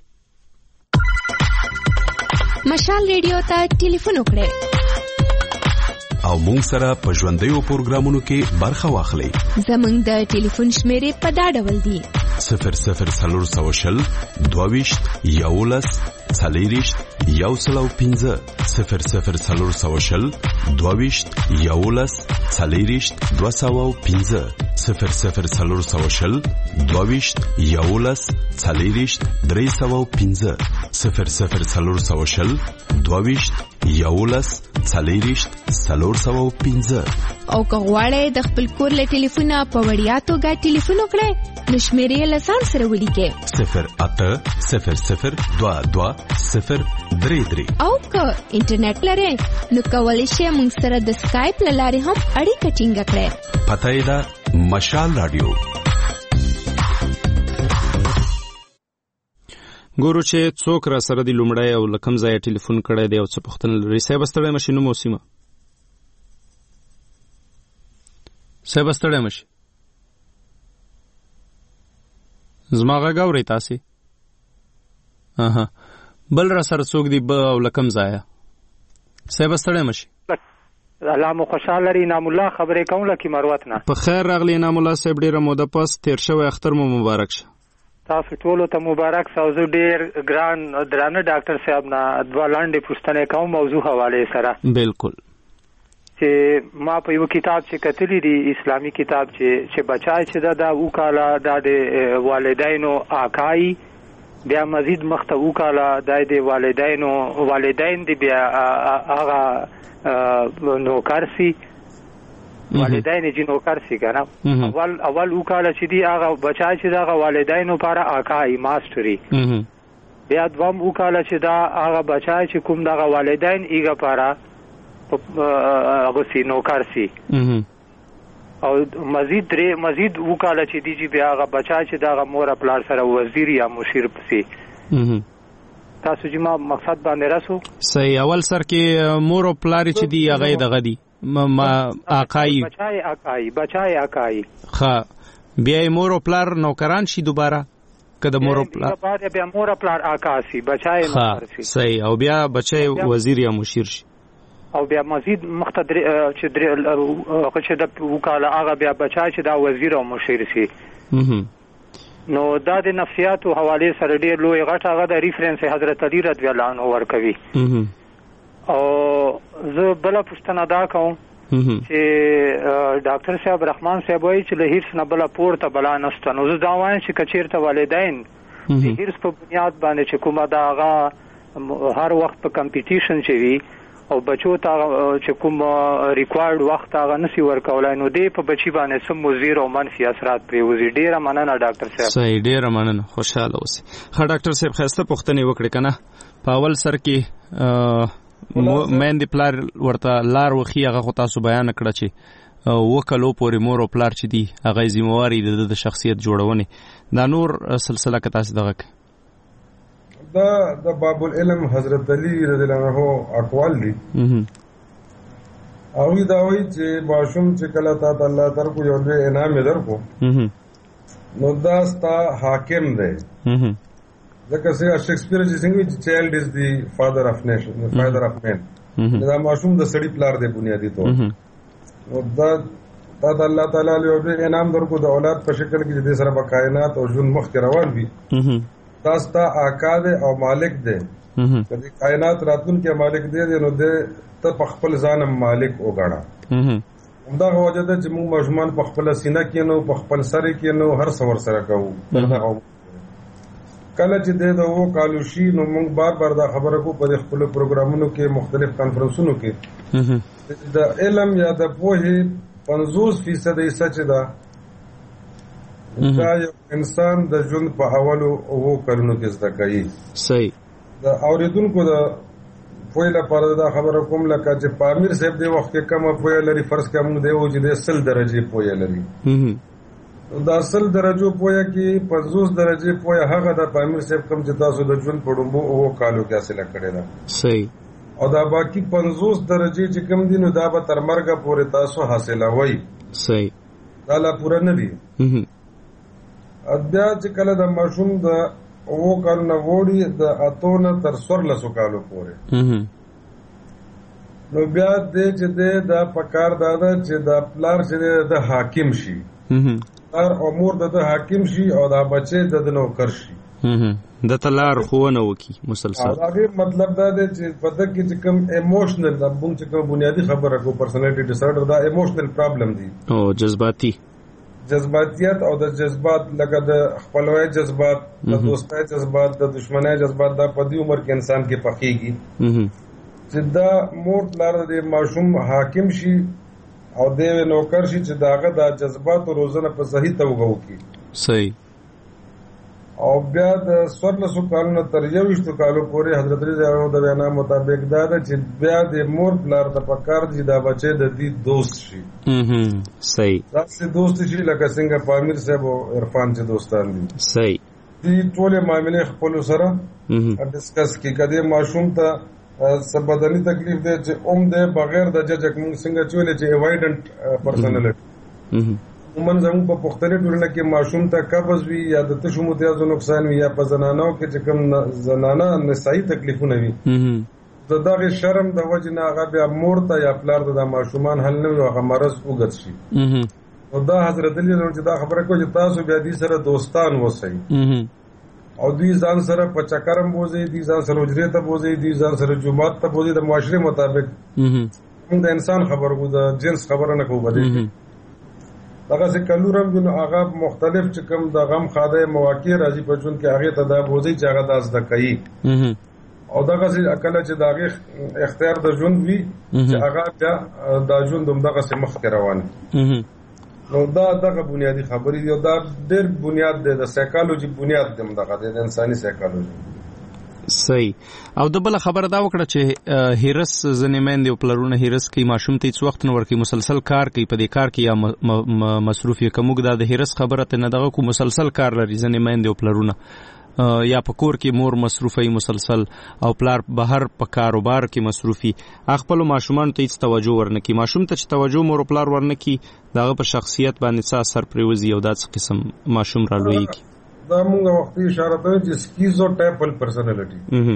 مشال ریډیو ته ټلیفون وکړئ او مونږ سره په ژوندیو پروګرامونو کې برخه واخلئ. زمونږ د ټلیفون شمیرې په دا ډول دي: صفر صفر څلور سوه شل دوه ویشت یولس څلېرویشت یو سل او پنځه صفر صفر څلور سوه شل دوه ویشت یولس څلېرویشت دوه سوه او پنځه صفر صفر څلور سوه شل دوه ویشت یولس څلېرویشت درې سوه او پنځه صفر صفر څلور سوه شل دوه ویشت یولس څلېرویشت څلور سوه او پنځه. او که غواړئ د خپل کور له ټلیفونه په وړیا توګه ټلیفون وکړئ نو شمیرې له ځان سره ولیکئ: صفر اته صفر صفر دوه دوه صفر درې درې. او که انټرنیټ لرئ نو کولی شئ موږ سره د سکایپ له لارې هم اړیکه ټینګه کړئ. پته یې ده مشال رادیو. ګورو چې څوک را سره دی لومړی او لکم ځای ټلیفون کړی دی او څه پوښتنه لري. صاحب ستړی مشي نو موسیمه صاحب ستړی مشي زما غږ اورئ تاسې؟ اها بل را سره څوک دی او لکم ځای صاحب ستړی مشي. الله مو خوشاله لري. انعام الله خبرې کوم لکه مروت نه. په خیر راغلی انعام الله صاحب، ډیره موده پس تیر شوی اختر مو مبارک شه. تاسو ټولو ته مبارک شه. زه ډیر ګران درانه ډاکټر صاحب نه دوه لاندې پوښتنه کوم موضوع حواله سره. بالکل. چې ما په یو کتاب چې کتلی دی اسلامي کتاب چې چې بچای چې دا د وکاله د والدینو آکای بیا مزید مخته وکاله د والدینو والدین دی بیا هغه نوکرسی والدین جی نوکرسی کنه اول اول وکاله چې دی هغه بچای چې دا والدینو لپاره آکای ماستری بیا دوم وکاله چې دا هغه بچای چې کوم دا والدین ایګه لپاره هغه سی نوکرسی او مزید درې مزید وکاله چې دی جی بیا هغه بچای چې دا مور خپل سره وزیر یا مشیر پسی. تاسو چې ما مقصد باندې راسو صحیح. اول سر کې مور او پلاری چې دی هغه دغه دی ما آقای بچای آقای بچای آقای ښه بیا مور او پلار نوکران شي دوباره کده مور او پلار بیا مور او پلار آقاسی بچای نوکر شي. صحیح. او بیا بچای وزیر یا مشیر شي او بیا مزید مختدر چې درې چې د وکاله هغه بیا بچای چې دا وزیر او مشیر شي. نو دا د نفسیات او حواله سره ډیر لوی غټه هغه د ریفرنس حضرت علی رضی الله عنه ورکوي. او زه بل پښتنه دا کوم چې ډاکټر صاحب رحمان صاحب وایي چې له هیڅ نه بل پورته بلا نشته. نو زه دا وایم چې کچیرته والدین د هیڅ په بنیاد باندې چې کومه دا هغه هر وخت په کمپټیشن شي او بچو ته چې کوم ریکوایرډ وخت هغه نسی ورکولای نو دی په بچی باندې سم مضر او منفي اثرات پریوزي. ډیره مننه ډاکټر صاحب. صحیح. ډیره مننه. خوشاله اوسئ. ښه ډاکټر صاحب خسته پوښتنه وکړه کنه. په اول سر کې مېندې پلار ورته لار وخی هغه خو تاسو بیان کړه چې وکلو پورې مور او پلار چې دی هغه ذمہواری د شخصیت جوړونه دا نور سلسله کې تاسو دغه دا د باب العلم حضرت علی رضی الله عنه اقوال دي. او دا وایي چې ماشوم چې کله تا الله درکو یو دې انعام درکو نو دا ستا حاکم دی ځکه چې شکسپیر چې څنګه چایلډ از دی فادر اف نیشن فادر اف مین دا ماشوم د سړي پلار دی بنیادی طور نو دا دا د الله تعالی له انعام درکو د اولاد په شکل کې د سره په کائنات او ژوند مخ کې روان وي تاسو ته آقا دی او مالک دی د کائنات راتلونکي مالک دی نو د ته په خپل ځان مالک وګڼه دا وجه ده چې موږ ماشومان په خپل سینه کې نو په خپل سر کې نو هر څور سره کوو کله چې د وو کالو شي نو موږ بار بار دا خبره کو په خپل پروګرامونو کې مختلف کانفرنسونو کې د علم یا د پوهې پنځوس فیصد یې سچ ده دا یو انسان د ژوند په اولو وو کلونو کې زده کوي صحیح د اوریدونکو د پوهې لپاره دا خبره کوم لکه چې پامیر صاحب دی وخت کې کم پوهه لري فرض کوم دی او چې د سل درجه پوهه لري دا سل درجه پوهه کې پنځوس درجه پوهه هغه د پامیر صاحب کم چې تاسو د ژوند په ډومبو او کالو کې حاصله کړی ده صحیح او دا باقي پنځوس درجه چې کم دي نو دا به تر مرګه پورې تاسو حاصله وای صحیح دا لا پوره نه دي بیا چې کله د ماشوم د او کال نه وړي د اتونه تر څوارلسو کالو پورې نو بیا دې چې د پکار دادا چې د پلار چې د حاکم شي هر امور د حاکم شي او د بچي د نوکر شي د تلار خوونه وکي مسلسل دا مطلب دا دی چې په دغه کې کوم ایموشنل د بون چې کوم بنیادی خبره کو پرسنالټي ډیس آرډر دا ایموشنل پرابلم دی او جذباتي جذباتیت او د جذبات لکه د خپلوي جذبات د دوستۍ جذبات د دشمنۍ جذبات دا په دې عمر کې انسان کې پخېږي چې دا مور پلار د ماشوم حاکم شي او د نوکر شي چې داغه د جذبات او روزنه په صحیح توګه وکړي صحیح او بیا د څوارلسو کالونو تر یوویشتو کالو پورې حضرت رضی الله عنه د وینا مطابق دا ده چې بیا د مور پلار د پکار دي دا بچي د دې دوست شي صحیح دا چې دوست شي لکه څنګه پامیر صاحب او عرفان چې دوستان دي صحیح دې ټول معاملې خپل سره ډسکس کی کده ماشوم ته سبدنی تکلیف دی چې اوم دې بغیر د جج موږ څنګه چولې چې اوایډنٹ پرسنالټي ومن زموږ په پښتني ټولنه کې ماشوم ته قبض وي یا د تشو متیازو نقصان وي یا په زنانو کې چې کوم زنانه نسایي تکلیفونه وي د دغه شرم د وجه نه هغه بیا مور ته یا پلار ته د ماشومان حل نه وي هغه مرض وګت شي او دا حضرت علی رضی الله خبره کوي چې تاسو بیا دې سره دوستان وسی او دوی ځان سره په چکرم بوزي دي ځان سره حجرې ته بوزي دي ځان سره جمعات ته بوزي د معاشري مطابق موږ د انسان خبر کو د جنس خبره نه کوو بده دغه څه کلورم د هغه مختلف چې کوم د غم خاده مواقع راځي په ژوند کې هغه ته دا بوزي چې هغه داس د کوي او دغه څه عقل چې دغه اختیار د ژوند وي چې هغه د ژوند دغه څه مخ کې روان نو دا دغه بنیادی خبرې دی او دا ډېر بنیاد دی د سایکالوجي بنیاد دی دغه د انساني سایکالوجي صحیح او د بل خبره دا وکړه چې هیرس ځنې مېندې او پلرونه هیرس کوي ماشوم ته هیڅ وخت نه ورکوي مسلسل کار کوي په دې کار کې یا مصروف یې کومګ دا د هیرس خبره ته نه دغه کو مسلسل کار لري ځنې مېندې او پلرونه یا په کور کې مور مصروفي مسلسل او پلار بهر په کاروبار کې مصروفي خپل ماشومان ته هیڅ توجه ورنکي ماشوم ته چې توجه مور او پلار ورنکي دغه په شخصیت باندې څه اثر پریوزي او دا څه قسم ماشوم را لويږي دا موږ وختي اشاره کوي چې سکیزو ټایپل پرسنالټي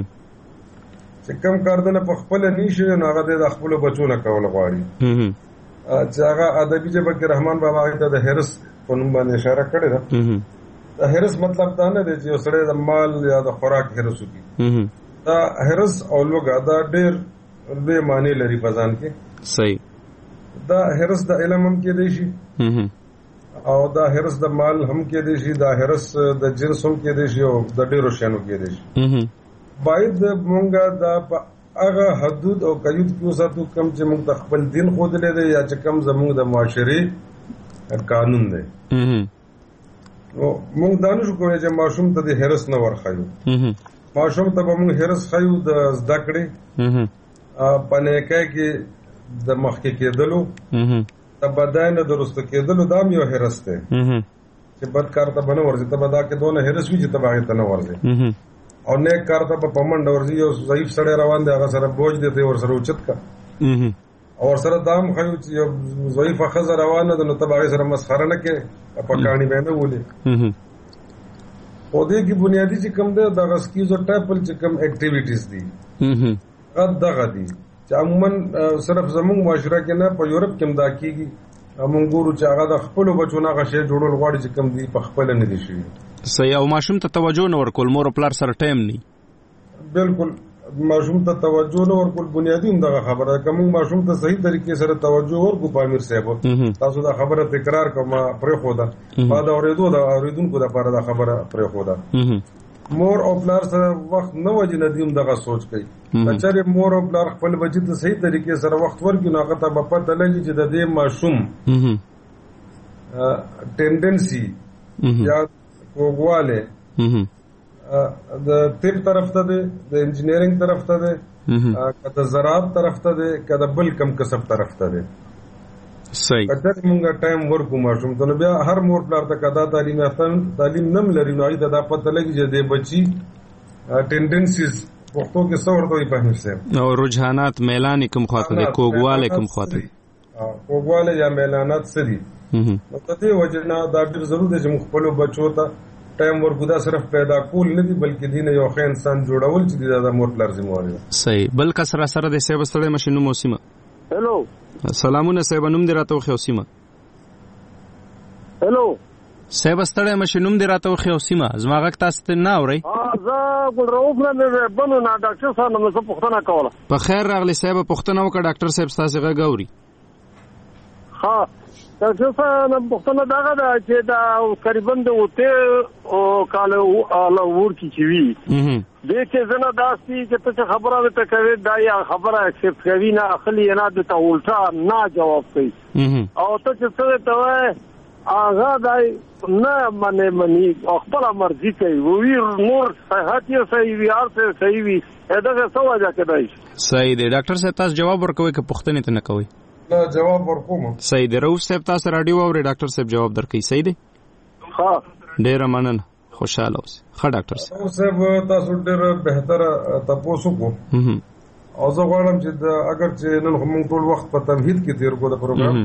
چې کوم کار دنه په خپل نشي نه هغه د خپل بچو نه کول غواړي چې هغه ادبي جبه کې رحمان بابا ته د هرس په نوم باندې اشاره کړې ده د هرس مطلب دا نه دی چې سړی د مال یا د خوراک هرس وکړي دا هرس او لوګا دا ډېر به معنی لري په ځان کې صحیح دا هرس د علم هم کې دی شي او دا هرس د مال هم کې دی شي دا هرس د جنس هم کې دی شي او د ډیرو شانو کې دی شي باید مونږه دا هغه حدود او قید کې وساتو کم چې موږ خپل دین خود لري یا چې کم زموږ د معاشري قانون دی نو موږ دا نشو کولی چې ماشوم ته د هرس نه ورخایو ماشوم ته به موږ هرس خایو د زده کړې په نیکۍ کې د مخکې کېدلو د بدن د درست کېدلو دا یو هرس دی چې بد کار ته بنه ورځي ته بدا کې دونه هرس وي چې تباغه ته نه ورځي او نیک کار ته په پمنډ ورځي یو ضعیف سړی روان دی هغه سره بوج دی ته ور سره اوچت کا او سره دام خو چې یو ضعیف خزر روانه ده نو تباغه سره مسخره نه کې په کہانی باندې ولي او دې کې بنیادی چې کوم دی د غسکیزو ټاپل چې کوم اکټیویټیز دي ا دغه دي چې عموما صرف زموږ معاشره کې نه په یورپ کې مدا کیږي موږ ګورو چې هغه د خپل بچو نه غشي جوړول غواړي چې کوم دي په خپل نه دي شي. صحیح. او ماشوم ته توجه نه ورکول، مور او پلار سره ټایم نه. بالکل ماشوم ته توجه نه ورکول بنیادی هم دغه خبره ده. کوم ماشوم ته صحیح طریقې سره توجه ورکو پامیر صاحب تاسو دا خبره تکرار کوم پرې خو ده ما دا اوریدو دا اوریدونکو د لپاره دا خبره پرې خو ده. مور او پلار سره وخت نه وځي ندیم دغه سوچ کوي چې مور او پلار خپل بچی ته صحیح طریقې سره وخت ورکړي نو هغه ته په پته لګي چې د دې ماشوم ټینډنسي یا کوواله د طب طرف ته ده، د انجینرینګ طرف ته ده، کله زراعت طرف ته ده، کله بل کم کسب طرف ته ده. صحیح. کله موږ ټایم ورکو ماشوم ته بیا هر مور پلار ته کدا تعلیم یافتن تعلیم نم لري نو دا پته لګي چې د بچي ټینډنسیز وختو کې څور دوی په هیڅ او رجحانات میلان کوم خاطر ده، کوګواله کوم خاطر کوګواله یا میلانات سدي. نو ته دې وجنا دا ډېر ضروري ده چې خپل بچو ته ټایم ورکو دا صرف پیدا کول نه دي بلکې دین یو ښه انسان جوړول چې د مور پلار ذمہواری ده. صحیح. بل کسر سره د سیب ستړی مشینو موسمه. هلو سلامونه صاحب، نوم دې راته وخیو سیمه. هلو صاحب ستړی مشینوم دې راته وخیو سیمه زما غږ تاسو ته نه اورئ؟ ها زه ګل رؤوف نه مې بنو نه ډاکټر صاحب نه څه پوښتنه کوله. په خیر راغلی صاحب، پوښتنه وکړه ډاکټر صاحب تاسو غږ اوري. ها ډاکټر صاحب نه پوښتنه داغه ده چې دا تقریبا د وته او کال او ور کی چی وی دې کې زنه داسي چې ته خبره وته کوي دا یا خبره اکسپټ کوي نه اخلي نه د ته الټا نه جواب کوي او ته چې څه ته وای هغه دای نه منې منی خپل مرزي کوي وی نور صحت یې صحیح وي ارته صحیح وي دا څه وجه کېدای. صحیح دی ډاکټر صاحب تاسو جواب ورکوي که پوښتنه ته نه کوي؟ نه جواب ورکوم. صحیح دی. رؤوف صاحب تاسو رادیو اوري ډاکټر صاحب جواب درکړي. صحیح دی. ها ډیر مننه، خوشاله اوسئ. ښه ډاکټر صاحب صاحب تاسو ډیر بهتره تاسو کو او زه غواړم چې اگر چې نن موږ ټول وخت په تمهید کې تیر کو د پروګرام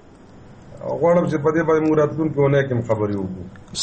غواړم چې په دې باندې موږ راتلونکي ونه کې خبرې وکړو.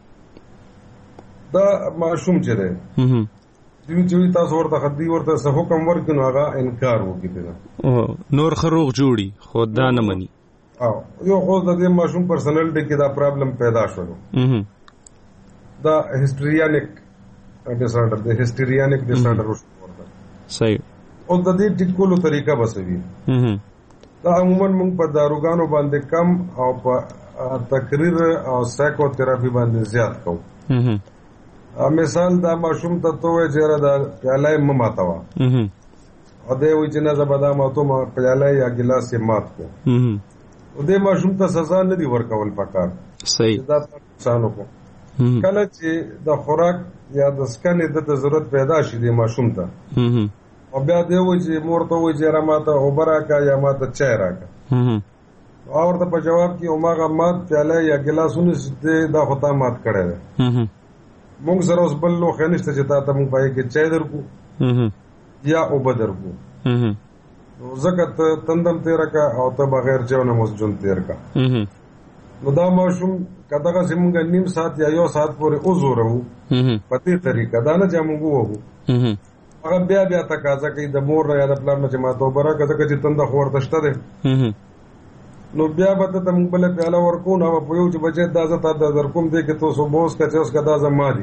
صحیح. دا معصوم چې ده دوی چې تاسو ورته خدي ورته څه حکم ورکړو هغه انکار وکړي نور خروغ جوړي خو دا نه مني. او یو خو د دې معصوم پرسنالټي کې دا پرابلم پیدا شول. دا هیسټریانیک ډیس آرډر د هیسټریانیک ډیس آرډر ورته. صحیح. او د دې ټیکولو طریقه بسوي دا عموما موږ په داروګانو باندې کم او په تقریر او سایکو تراپی باندې زیات کوو. مثال دا ماشوم ته توې چې دا پیاله م ماتوا او دې وی چې نه زبدا ماتو ما پیاله یا ګلاس یې مات کو او دې ماشوم ته سزا نه دی ورکول پکار. صحیح. دا څنګه کو کله چې د خوراک یا د سکنې د ضرورت پیدا شي د ماشوم ته او بیا دی وی چې مور ته وی چې را ماته اوبرا کا یا ماته چای راکا او ورته په جواب کې اوماغه مات پیاله یا ګلاسونه دې دا خطا مات کړي ده مونږ سره اوس بل لوخ نشته چې تا ته مونږ پای کې چای درکو یا اوبه درکو نو ځکه تندم تیر کا او ته بغیر چاونه موږ جون تیر کا نو دا ماشوم کداغه زمونږ نیم ساعت یا یو ساعت پورې اوزورو په دې طریقه دا نه چې موږ وو هغه بیا بیا تقاضا کوي د مور یا د پلان چې ما ته وبره کزه چې تند خورته شته نو بیا به ته موږ بل پیاله ورکو نو په یو چې بچی دا زه تا در کوم دی کې تاسو بوس کچې اوس کدا زما دي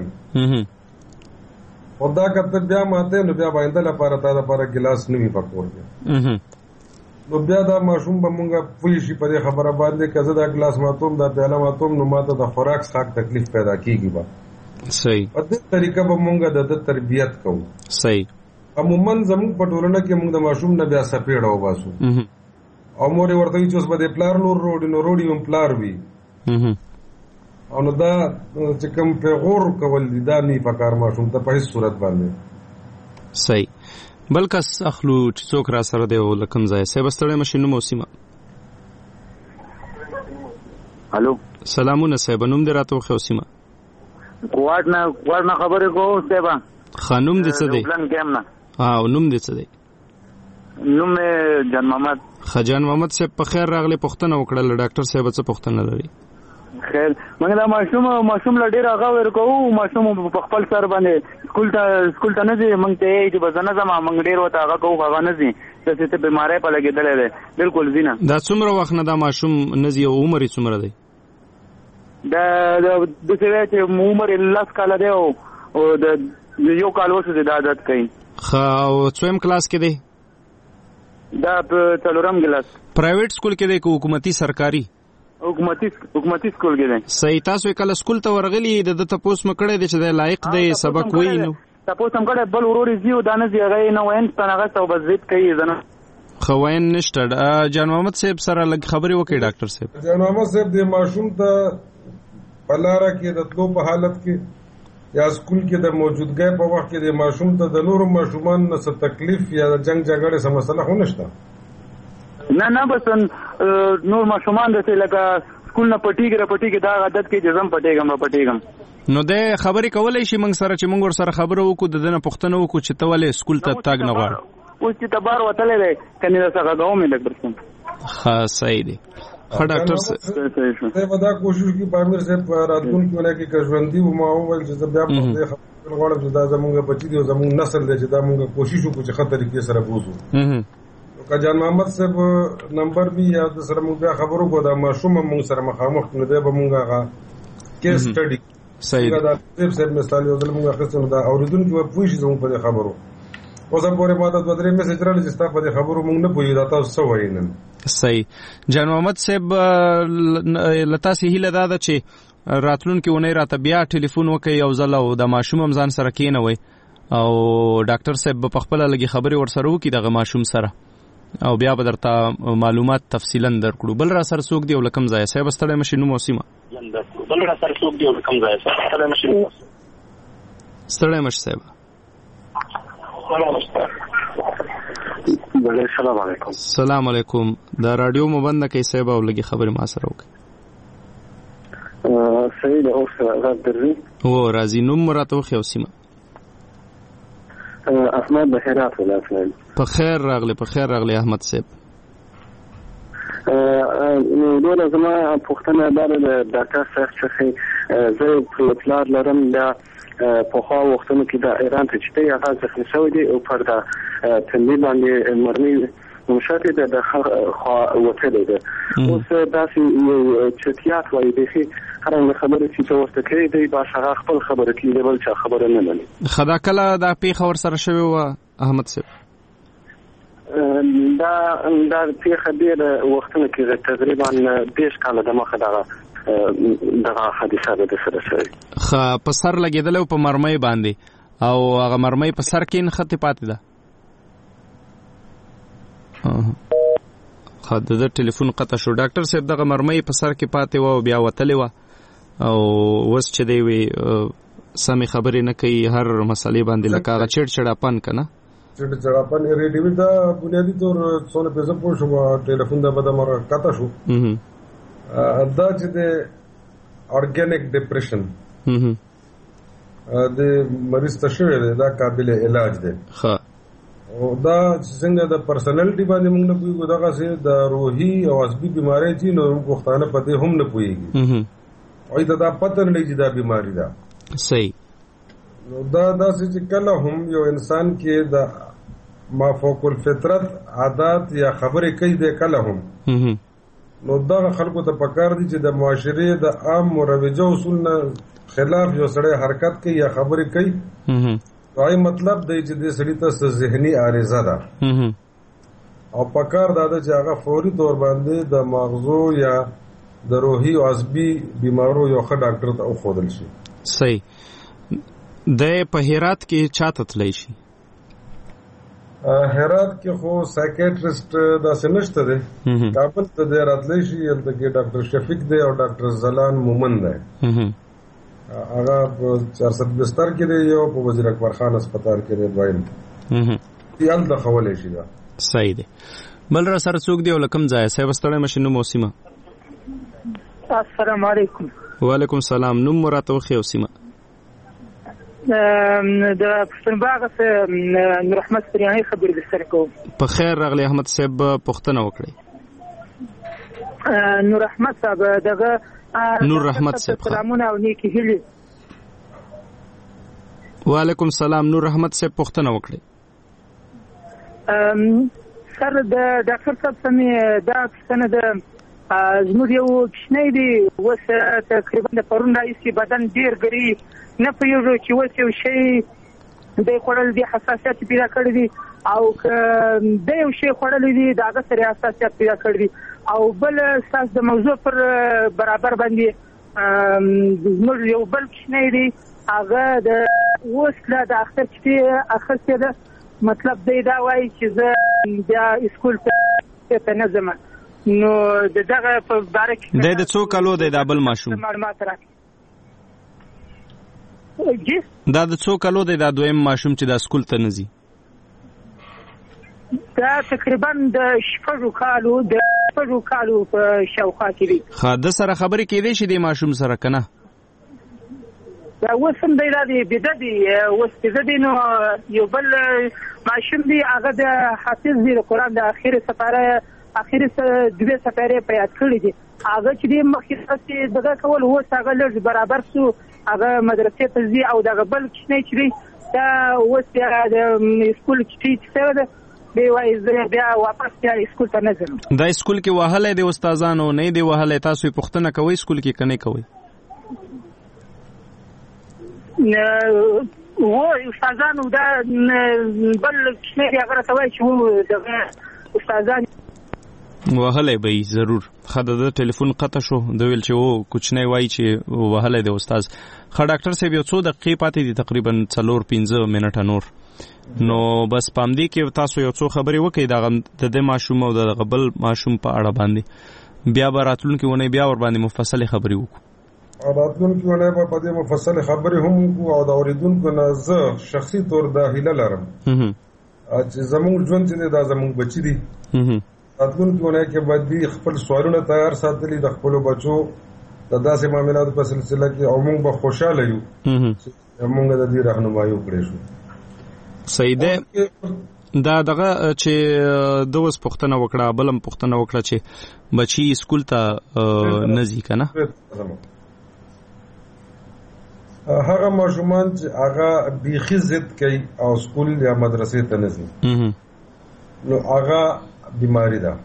او دا کته بیا ماته نو بیا باندې لپاره تا لپاره ګلاس نیوي پکور دی نو بیا دا ماشوم به مونږه پولی شي په خبره باندې کزه دا ګلاس ماتوم دا پیاله ماتوم نو ماته د خوراک څخه تکلیف پیدا کیږي با. صحیح. په دې طریقه به مونږه د تربیت کوو. صحیح. عموما زموږ په ټولنه کې مونږ د ماشوم نه بیا سپېړه وباسو او مور ورته چې اوس به پلار نور روډي نو روډي هم پلار وي او نو دا چې کوم پیغور کول دي دا نه پکار ماشوم ته په هیڅ صورت باندې. صحیح. بلکې اخلو چې څوک را سره دی ولکم ځای سه بستړې مشینو موسمه. الو سلامونه صاحب نوم دې راته خو سیمه کوټ نه کوټ نه خبرې کوو صاحب خانوم دې څه دی؟ پلان کېم نه ها نوم دې څه دی؟ نوم جان محمد. خجان محمد صاحب په خیر راغلی پښتنه وکړل ډاکټر صاحب څه پښتنه لري؟ خیر موږ دا ماشوم ماشوم لا ډیر هغه ورکو ماشوم په خپل سر باندې سکول ته سکول ته نه ځي موږ ته یې چې بزنه زما موږ ډیر وته هغه کوو هغه نه ځي چې څه بیماری په لګیدلې ده بالکل زینه دا څومره وخت نه دا ماشوم نه ځي او عمر یې څومره دی دا د څه چې عمر لاس کال دی او د یو کال وسه د عادت کوي خا او څویم کلاس کې دی دا په څلورم کلاس پرایویټ سکول کې دی که حکومتي سرکاري حکومتي حکومتي سکول کې دی صحیح تاسو کله سکول ته ورغلی د تاسو مکړې د چې لایق دی سبق وایي نو تاسو هم کړه بل وروري زیو دانه زی هغه نه وین څنګه څو بزید کوي زنه خوین نشته جان محمد صاحب سره لږ خبرې وکړي ډاکټر صاحب جان محمد صاحب د ماشوم ته پلاره کې د تلو په حالت کې یا سکول کې د موجودګۍ په وخت کې د ماشوم ته د نورو ماشومان نه څه تکلیف یا د جنگ جګړې څه مسله خو نشته نه نه بس نور ماشومان د لکه سکول نه پټیږي پټیږي دا عادت کې جزم پټیږم پټیږم نو د خبرې کولای شي موږ سره چې موږ ور سره خبرو وکړو د دنه پښتنه وکړو چې ته ولې سکول ته تاګ نه غواړې اوس چې تبار وتلې ده کني دا څنګه غومې ډاکټر صاحب ها صحیح دی خو ډاکټر صاحب ته ودا کوشش کی پامیر صاحب راتون کې ولای کې کژوندۍ و ما اول چې بیا په دې خبرو غواړم چې دا زموږ بچی دی زموږ نسل دی چې دا موږ کوشش وکړو چې خطر کې سره بوزو که جان محمد صاحب نمبر بي یا د سره موږ بیا خبرو کو دا ماشوم موږ سره مخامخ نه دی به موږ هغه کیس سټډي صحیح دا صاحب صاحب مثال یو ځل موږ اخستو دا اوریدونکو په پوښي زموږ په خبرو اوس هم پورې ماته دوه درې میسج راځي چې تاسو په خبرو موږ نه پوهیږو دا تاسو څه وایي نن صحیح جان محمد صاحب لتا سي هله دا چې راتلونکي ونی راته بیا ټلیفون وکي یو ځل او د ماشوم هم ځان سره کینوي او ډاکټر صاحب په خپل لګي خبري ور سره وکي دغه ماشوم سره او بیا به درته معلومات تفصیلا درکړو بل را سره څوک دی ولکم ځای صاحب ستړی مشي نو موسیمه بل را سره څوک دی ولکم ځای ستړی مشي ستړی مشي صاحب السلام علیکم السلام علیکم دا رادیو مو بند کړئ صاحب او لګي خبرې ما سره وکړئ صحیح ده اوس غږ درځي او راځي نوم مراته خو سیمه احمد بخیرات ولایت په خیر راغلی په خیر راغلی احمد صاحب نو دا زما پوښتنه ده د ډاکټر صاحب څخه زه په اطلاع لرم دا په خو وختونو کې د ایران ته چې هغه ځخني شوی دی او پر دا تنبی باندې مرمي مشاهده ده د خو وته ده اوس داسې یو چټیات وایي د هر خبره چې تاسو کوي دی با هغه خپل خبره کوي بل څه خبره نه لري خدا کله دا پیښ ور سره شوی و احمد صاحب دا دا پیښ ډیر وختونه کې تقریبا بیش کاله د مخه دا دغه حادثه ده سره شوی خ په سر لګیدل او په مرمۍ باندې او هغه مرمۍ په سر کې نخته پاتې ده خا د ټلیفون قطع شو ډاکټر صاحب دغه مرمۍ په سر کې پاتې و او بیا وتلې و او وس چې دی وی سمې خبرې نه کوي هر مسلې باندې لکه هغه چړ چړاپن کنه چړ چړاپن ریډیو دا بنیادی طور څونه په زپو شو ټلیفون دا بده مر قطع شو دا چې د اورګانیک ډیپریشن د مریض ته شوی دی دا قابل علاج دی ښه او دا څنګه د پرسنالټي باندې موږ نه پوهیږو دغه څه د روحي او عصبي بیماری چې نو پښتانه په دې هم نه پوهیږي او دا پته نه لګي دا بیماری ده صحیح نو دا داسې چې کله هم یو انسان کې د مافوق الفطرت عادت یا خبرې کوي د کله هم نو دا خلکو ته پکار دي چې د معاشري د عام مروجه اصول نه خلاف یو سړی حرکت کوي یا خبرې کوي وايي مطلب دی چې د سړی ته ذهني عارضه ده او پکار دا چې هغه فوري تور باندې د مغزو یا د روحي او عصبي بیمارو یو ښه ډاکټر ته وښودل شي صحیح د په هرات کې چاته تللی شي هرات کې خو سایکیټریسټ دا سمشته دی کابل ته د راتلی شي دلته کې ډاکټر شفیق دی او ډاکټر زلان مومن دی هغه په چار سو بستر کې دی یو په وزیر اکبر خان هسپتال کې دی دویم یال د خولې شي دا صحیح دی بل را سره څوک دی ولکم ځای صاحب ستړی مشینو موسیمه السلام علیکم وعلیکم السلام نوم مراته خو سیمه د پښتونباغ څخه نور احمد سریانی خبر بستر کوم په خیر راغلی احمد صاحب پښتنه وکړي نور احمد صاحب دغه نور رحمت صاحب سلامونه او نیکی هیلې. وعلیکم السلام. نور رحمت صاحب پوښتنه وکړئ. سر د ډاکټر صاحب سمې دا پوښتنه ده، زموږ یو کوچنی دی اوس تقریبا د پرون راهیسې بدن ډېر ګري، نه پوهېږو چې اوس یو شی دی خوړل دی حساسیت پیدا کړی دی او که د یو شی خوړلی دی د هغه سره حساسیت پیدا کړی دی. او بل ستاسو د موضوع پر برابر باندې زموږ یو بل کوچنی دی، هغه د اوس له د اختر چټې اخیستې ده، مطلب دی دا وایي چې زه بیا اسکول ته نه ځم. نو د دغه په باره کې دی د څو کالو دی دا بل ماشوم؟ معلومات راکړئ. دا د څو کالو دی دا دویم ماشوم چې دا اسکول ته نه ځي؟ دا تقریبا د شپږو کالو د شپږو کالو په شاوخوا کې دی. ښه، د سره خبرې کېدی شي د ماشوم سره که نه؟ دا اوس هم دی دا دی بیده دی، اوس بیده دی. نو یو بل ماشوم دی هغه د حافظ دی د قرآن د اخرې سپاره اخرې دوې سپارې په یاد کړي دي. هغه چې دی مخکې داسې دغه کول، اوس هغه لږ برابر شو، هغه مدرسې ته ځي. او دغه بل کوچنی چې دی دا اوس بیا د اسکول چټۍ چې شوی ده، بیا وایي زه بیا واپس بیا اسکول ته نه ځم. دا اسکول کې وهلی دی استادانو نه دی وهلی؟ تاسو یې پوښتنه کوئ اسکول کې که نه کوئ؟ و استادانو دا بل کوچنی دی هغه راته وایي چې و دغه استادان وهلی به یي ضرور. ښه، د ده ټلیفون قطع شو، د ویل چې و کوچنی وایي چې وهلی دی استاد. ښه ډاکټر صاحب یو څو دقیقې پاتې دي، تقریبا څلور پنځه منټه نور. نو بس په همدې کې تاسو یو څو خبرې وکړئ د دې ماشوم او د دغه بل ماشوم په اړه باندې، بیا به راتلونکې اونۍ بیا ورباندې مفصلې خبرې وکړو. راتلونکې اونۍ به په دې مفصلې خبرې هم وکړو. او د اورېدونکو نه زه شخصي طور دا هیله لرم چې زموږ ژوند چې دی دا زموږ بچي دي. راتلونکې اونۍ کې باید دوی خپل سوالونه تیار ساتلي د خپلو بچو د داسې معاملاتو په سلسله کې، او موږ به خوشحاله یو چې موږ د دې راهنمایي وکړی شو. صحیح ده. دا دغه چې د اوس پوښتنه وکړه، بل هم پوښتنه وکړه چې بچي اسکول ته نه ځي که نه؟ هغه ماشومان چې هغه بیخي ضد کوي او اسکول یا مدرسې ته نه ځي، نو هغه بیماری ده.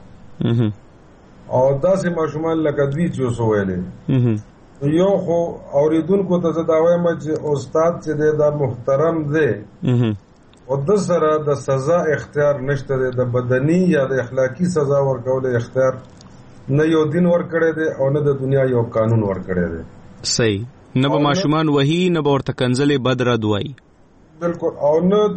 او داسې ماشومان لکه دوی چې اوس ویلې، یو خو اورېدونکو ته زه دا وایم چې استاد چې دی دا محترم دی او د سره د سزا اختیار نشته دی، د بدني یا د اخلاقي سزا ورکولو اختیار نه یو دین ورکړی دی او نه د دنیا یو قانون ورکړی دی. صحیح. نه به ماشومان وهي، نه به ورته کنځلې بد رد وایي. بالکل. او نه د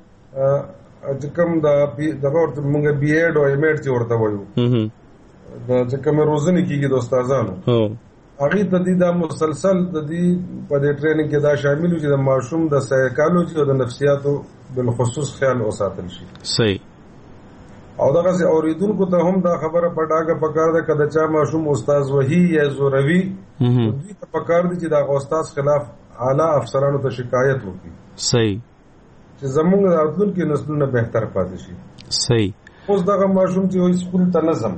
چې کوم دغه ورته مونږ بي ایډ او ایم ایډ چې ورته وایو، د چې کومې روزنې کېږي د استادانو، هغې ته دې دا مسلسل د دې په دې ټریننګ کې دا شامل وي چې د ماشوم د سایکالوجي او د نفسیاتو بالخصوص خیال وساتل شي. صحیح. او دغسې اورېدونکو ته هم دا خبره په ډاګه پکار ده که د چا ماشوم استاد وهي یا زوروي، دوی ته پکار دي چې د هغه استاد خلاف اعلی افسرانو ته شکایت وکړي. صحیح. چې زموږ راتلونکي نسلونه بهتر پاتې شي. صحیح. اوس دغه ماشوم چې اسکول ته نه ځم،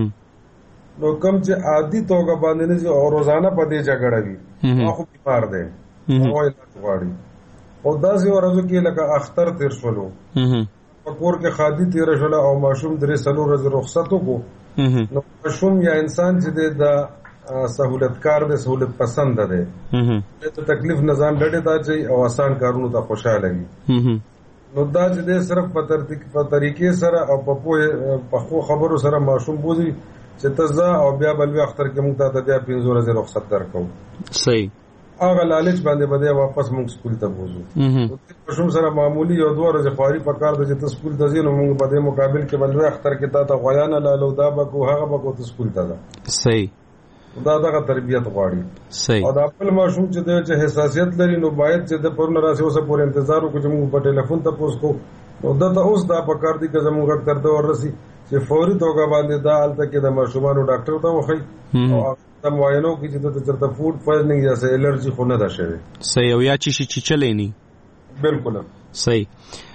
نو کوم چې عادي توګه باندې نه ځي او روزانه په دې جګړه وي، هغه خو بیمار دی، هغه علاج غواړي. او داسې ورځو کې لکه اختر تېر شولو، په کور کې خادي تېره شوله او ماشوم درې څلور ورځې رخصت وکړو، نو ماشوم یا انسان چې دی دا سہولتکار دی، سہولت پسند دی، ته تکلیف نه ځان ډډې ته اچوي او اسان کارونو ته خوشحاله وي. نو دا چې دی صرف په طریقې سره او په پخو خبرو سره ماشوم بوځي چې ته ځه او بیا بل وي اختر کې موږ ته بیا پنځه ورځې رخصت درکوو. صحیح. هغه لالچ باندې به دی واپس موږ سکول ته بوځو. ماشوم سره معمولی یو دوه ورځې خواري پکار ده چې ته سکول ته ځې، نو موږ په دې مقابل کې بل وي اختر کې تا ته غویانه لالو دا به کو هغه به کو ته سکول ته ځه. صحیح. دا دغه تربیت غواړي. صحیح. او دا خپل ماشوم چې دی چې حساسیت لري، نو باید چې د پرونه راسي اوسه پورې انتظار وکړو چې موږ په ټلیفون ته پوس کوو. نو دته اوس دا پکار دي که زموږ غږ تر ده ورسي چې فوري توګه باندې دا هلته کې د ماشومانو ډاکټر ته وښایي او د معاینو کې چې دته چېرته فوډ پویزنینګ یا څه الرجي خو نه ده شوې. صحیح. او یا چې شي چیچلی نه. بالکل. صحیح.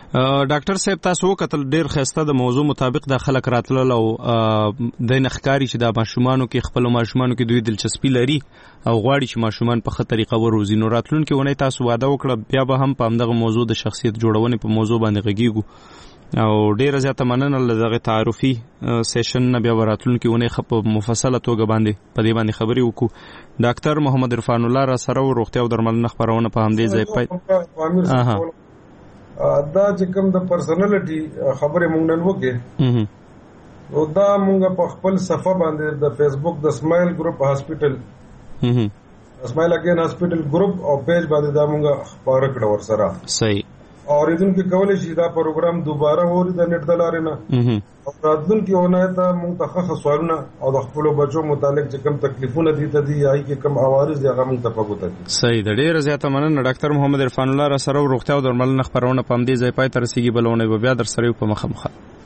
ډاکټر صاحب تاسو وکتل ډیر خسته د موضوع مطابق د خلک راتلل او د نخکاری چې د ماشومانو کې خپل ماشومانو کې دوی دلچسپي لري او غواړي چې ماشومان په خطر طریقه وروزي نو راتلونکي ونه تاسو واده وکړه بیا به هم په همدغه موضوع د شخصیت جوړونې په موضوع باندې غږیږو او ډیر زیاته مننه لږه تعارفي سیشن نه بیا راتلونکي ونه خپ مفصله توګه باندې په دې باندې خبري وکړو ډاکټر محمد عرفان الله را سره روغتیا او درملنه خبرونه په همدې ځای پای اها دا چې کوم د پرسنالټي خبره مونږ نن وکړه او دا مونږ په خپل صفحه باندې د فیسبوک د سمایل ګروپ هاسپټل سمایل اگین هاسپټل ګروپ او پیج باندې دا مونږ خبره کړو ور سره صحیح اور ایدن کې کولای شي دا پروګرام دوباره ووري د نت دلارې نه او راتلون کې ونه ته مونږ ته سوالونه او د خپل بچو متعلق چې کوم تکلیفونه دي ته دي آی کې کوم عوارض دي هغه مونږ ته پګوته دي صحیح د ډیره زیاته مننه ډاکټر محمد عرفان الله را سره روغتیا او درملنه خبرونه پام دي ځای پای تر رسیدي بلونه بیا در سره په مخه مخه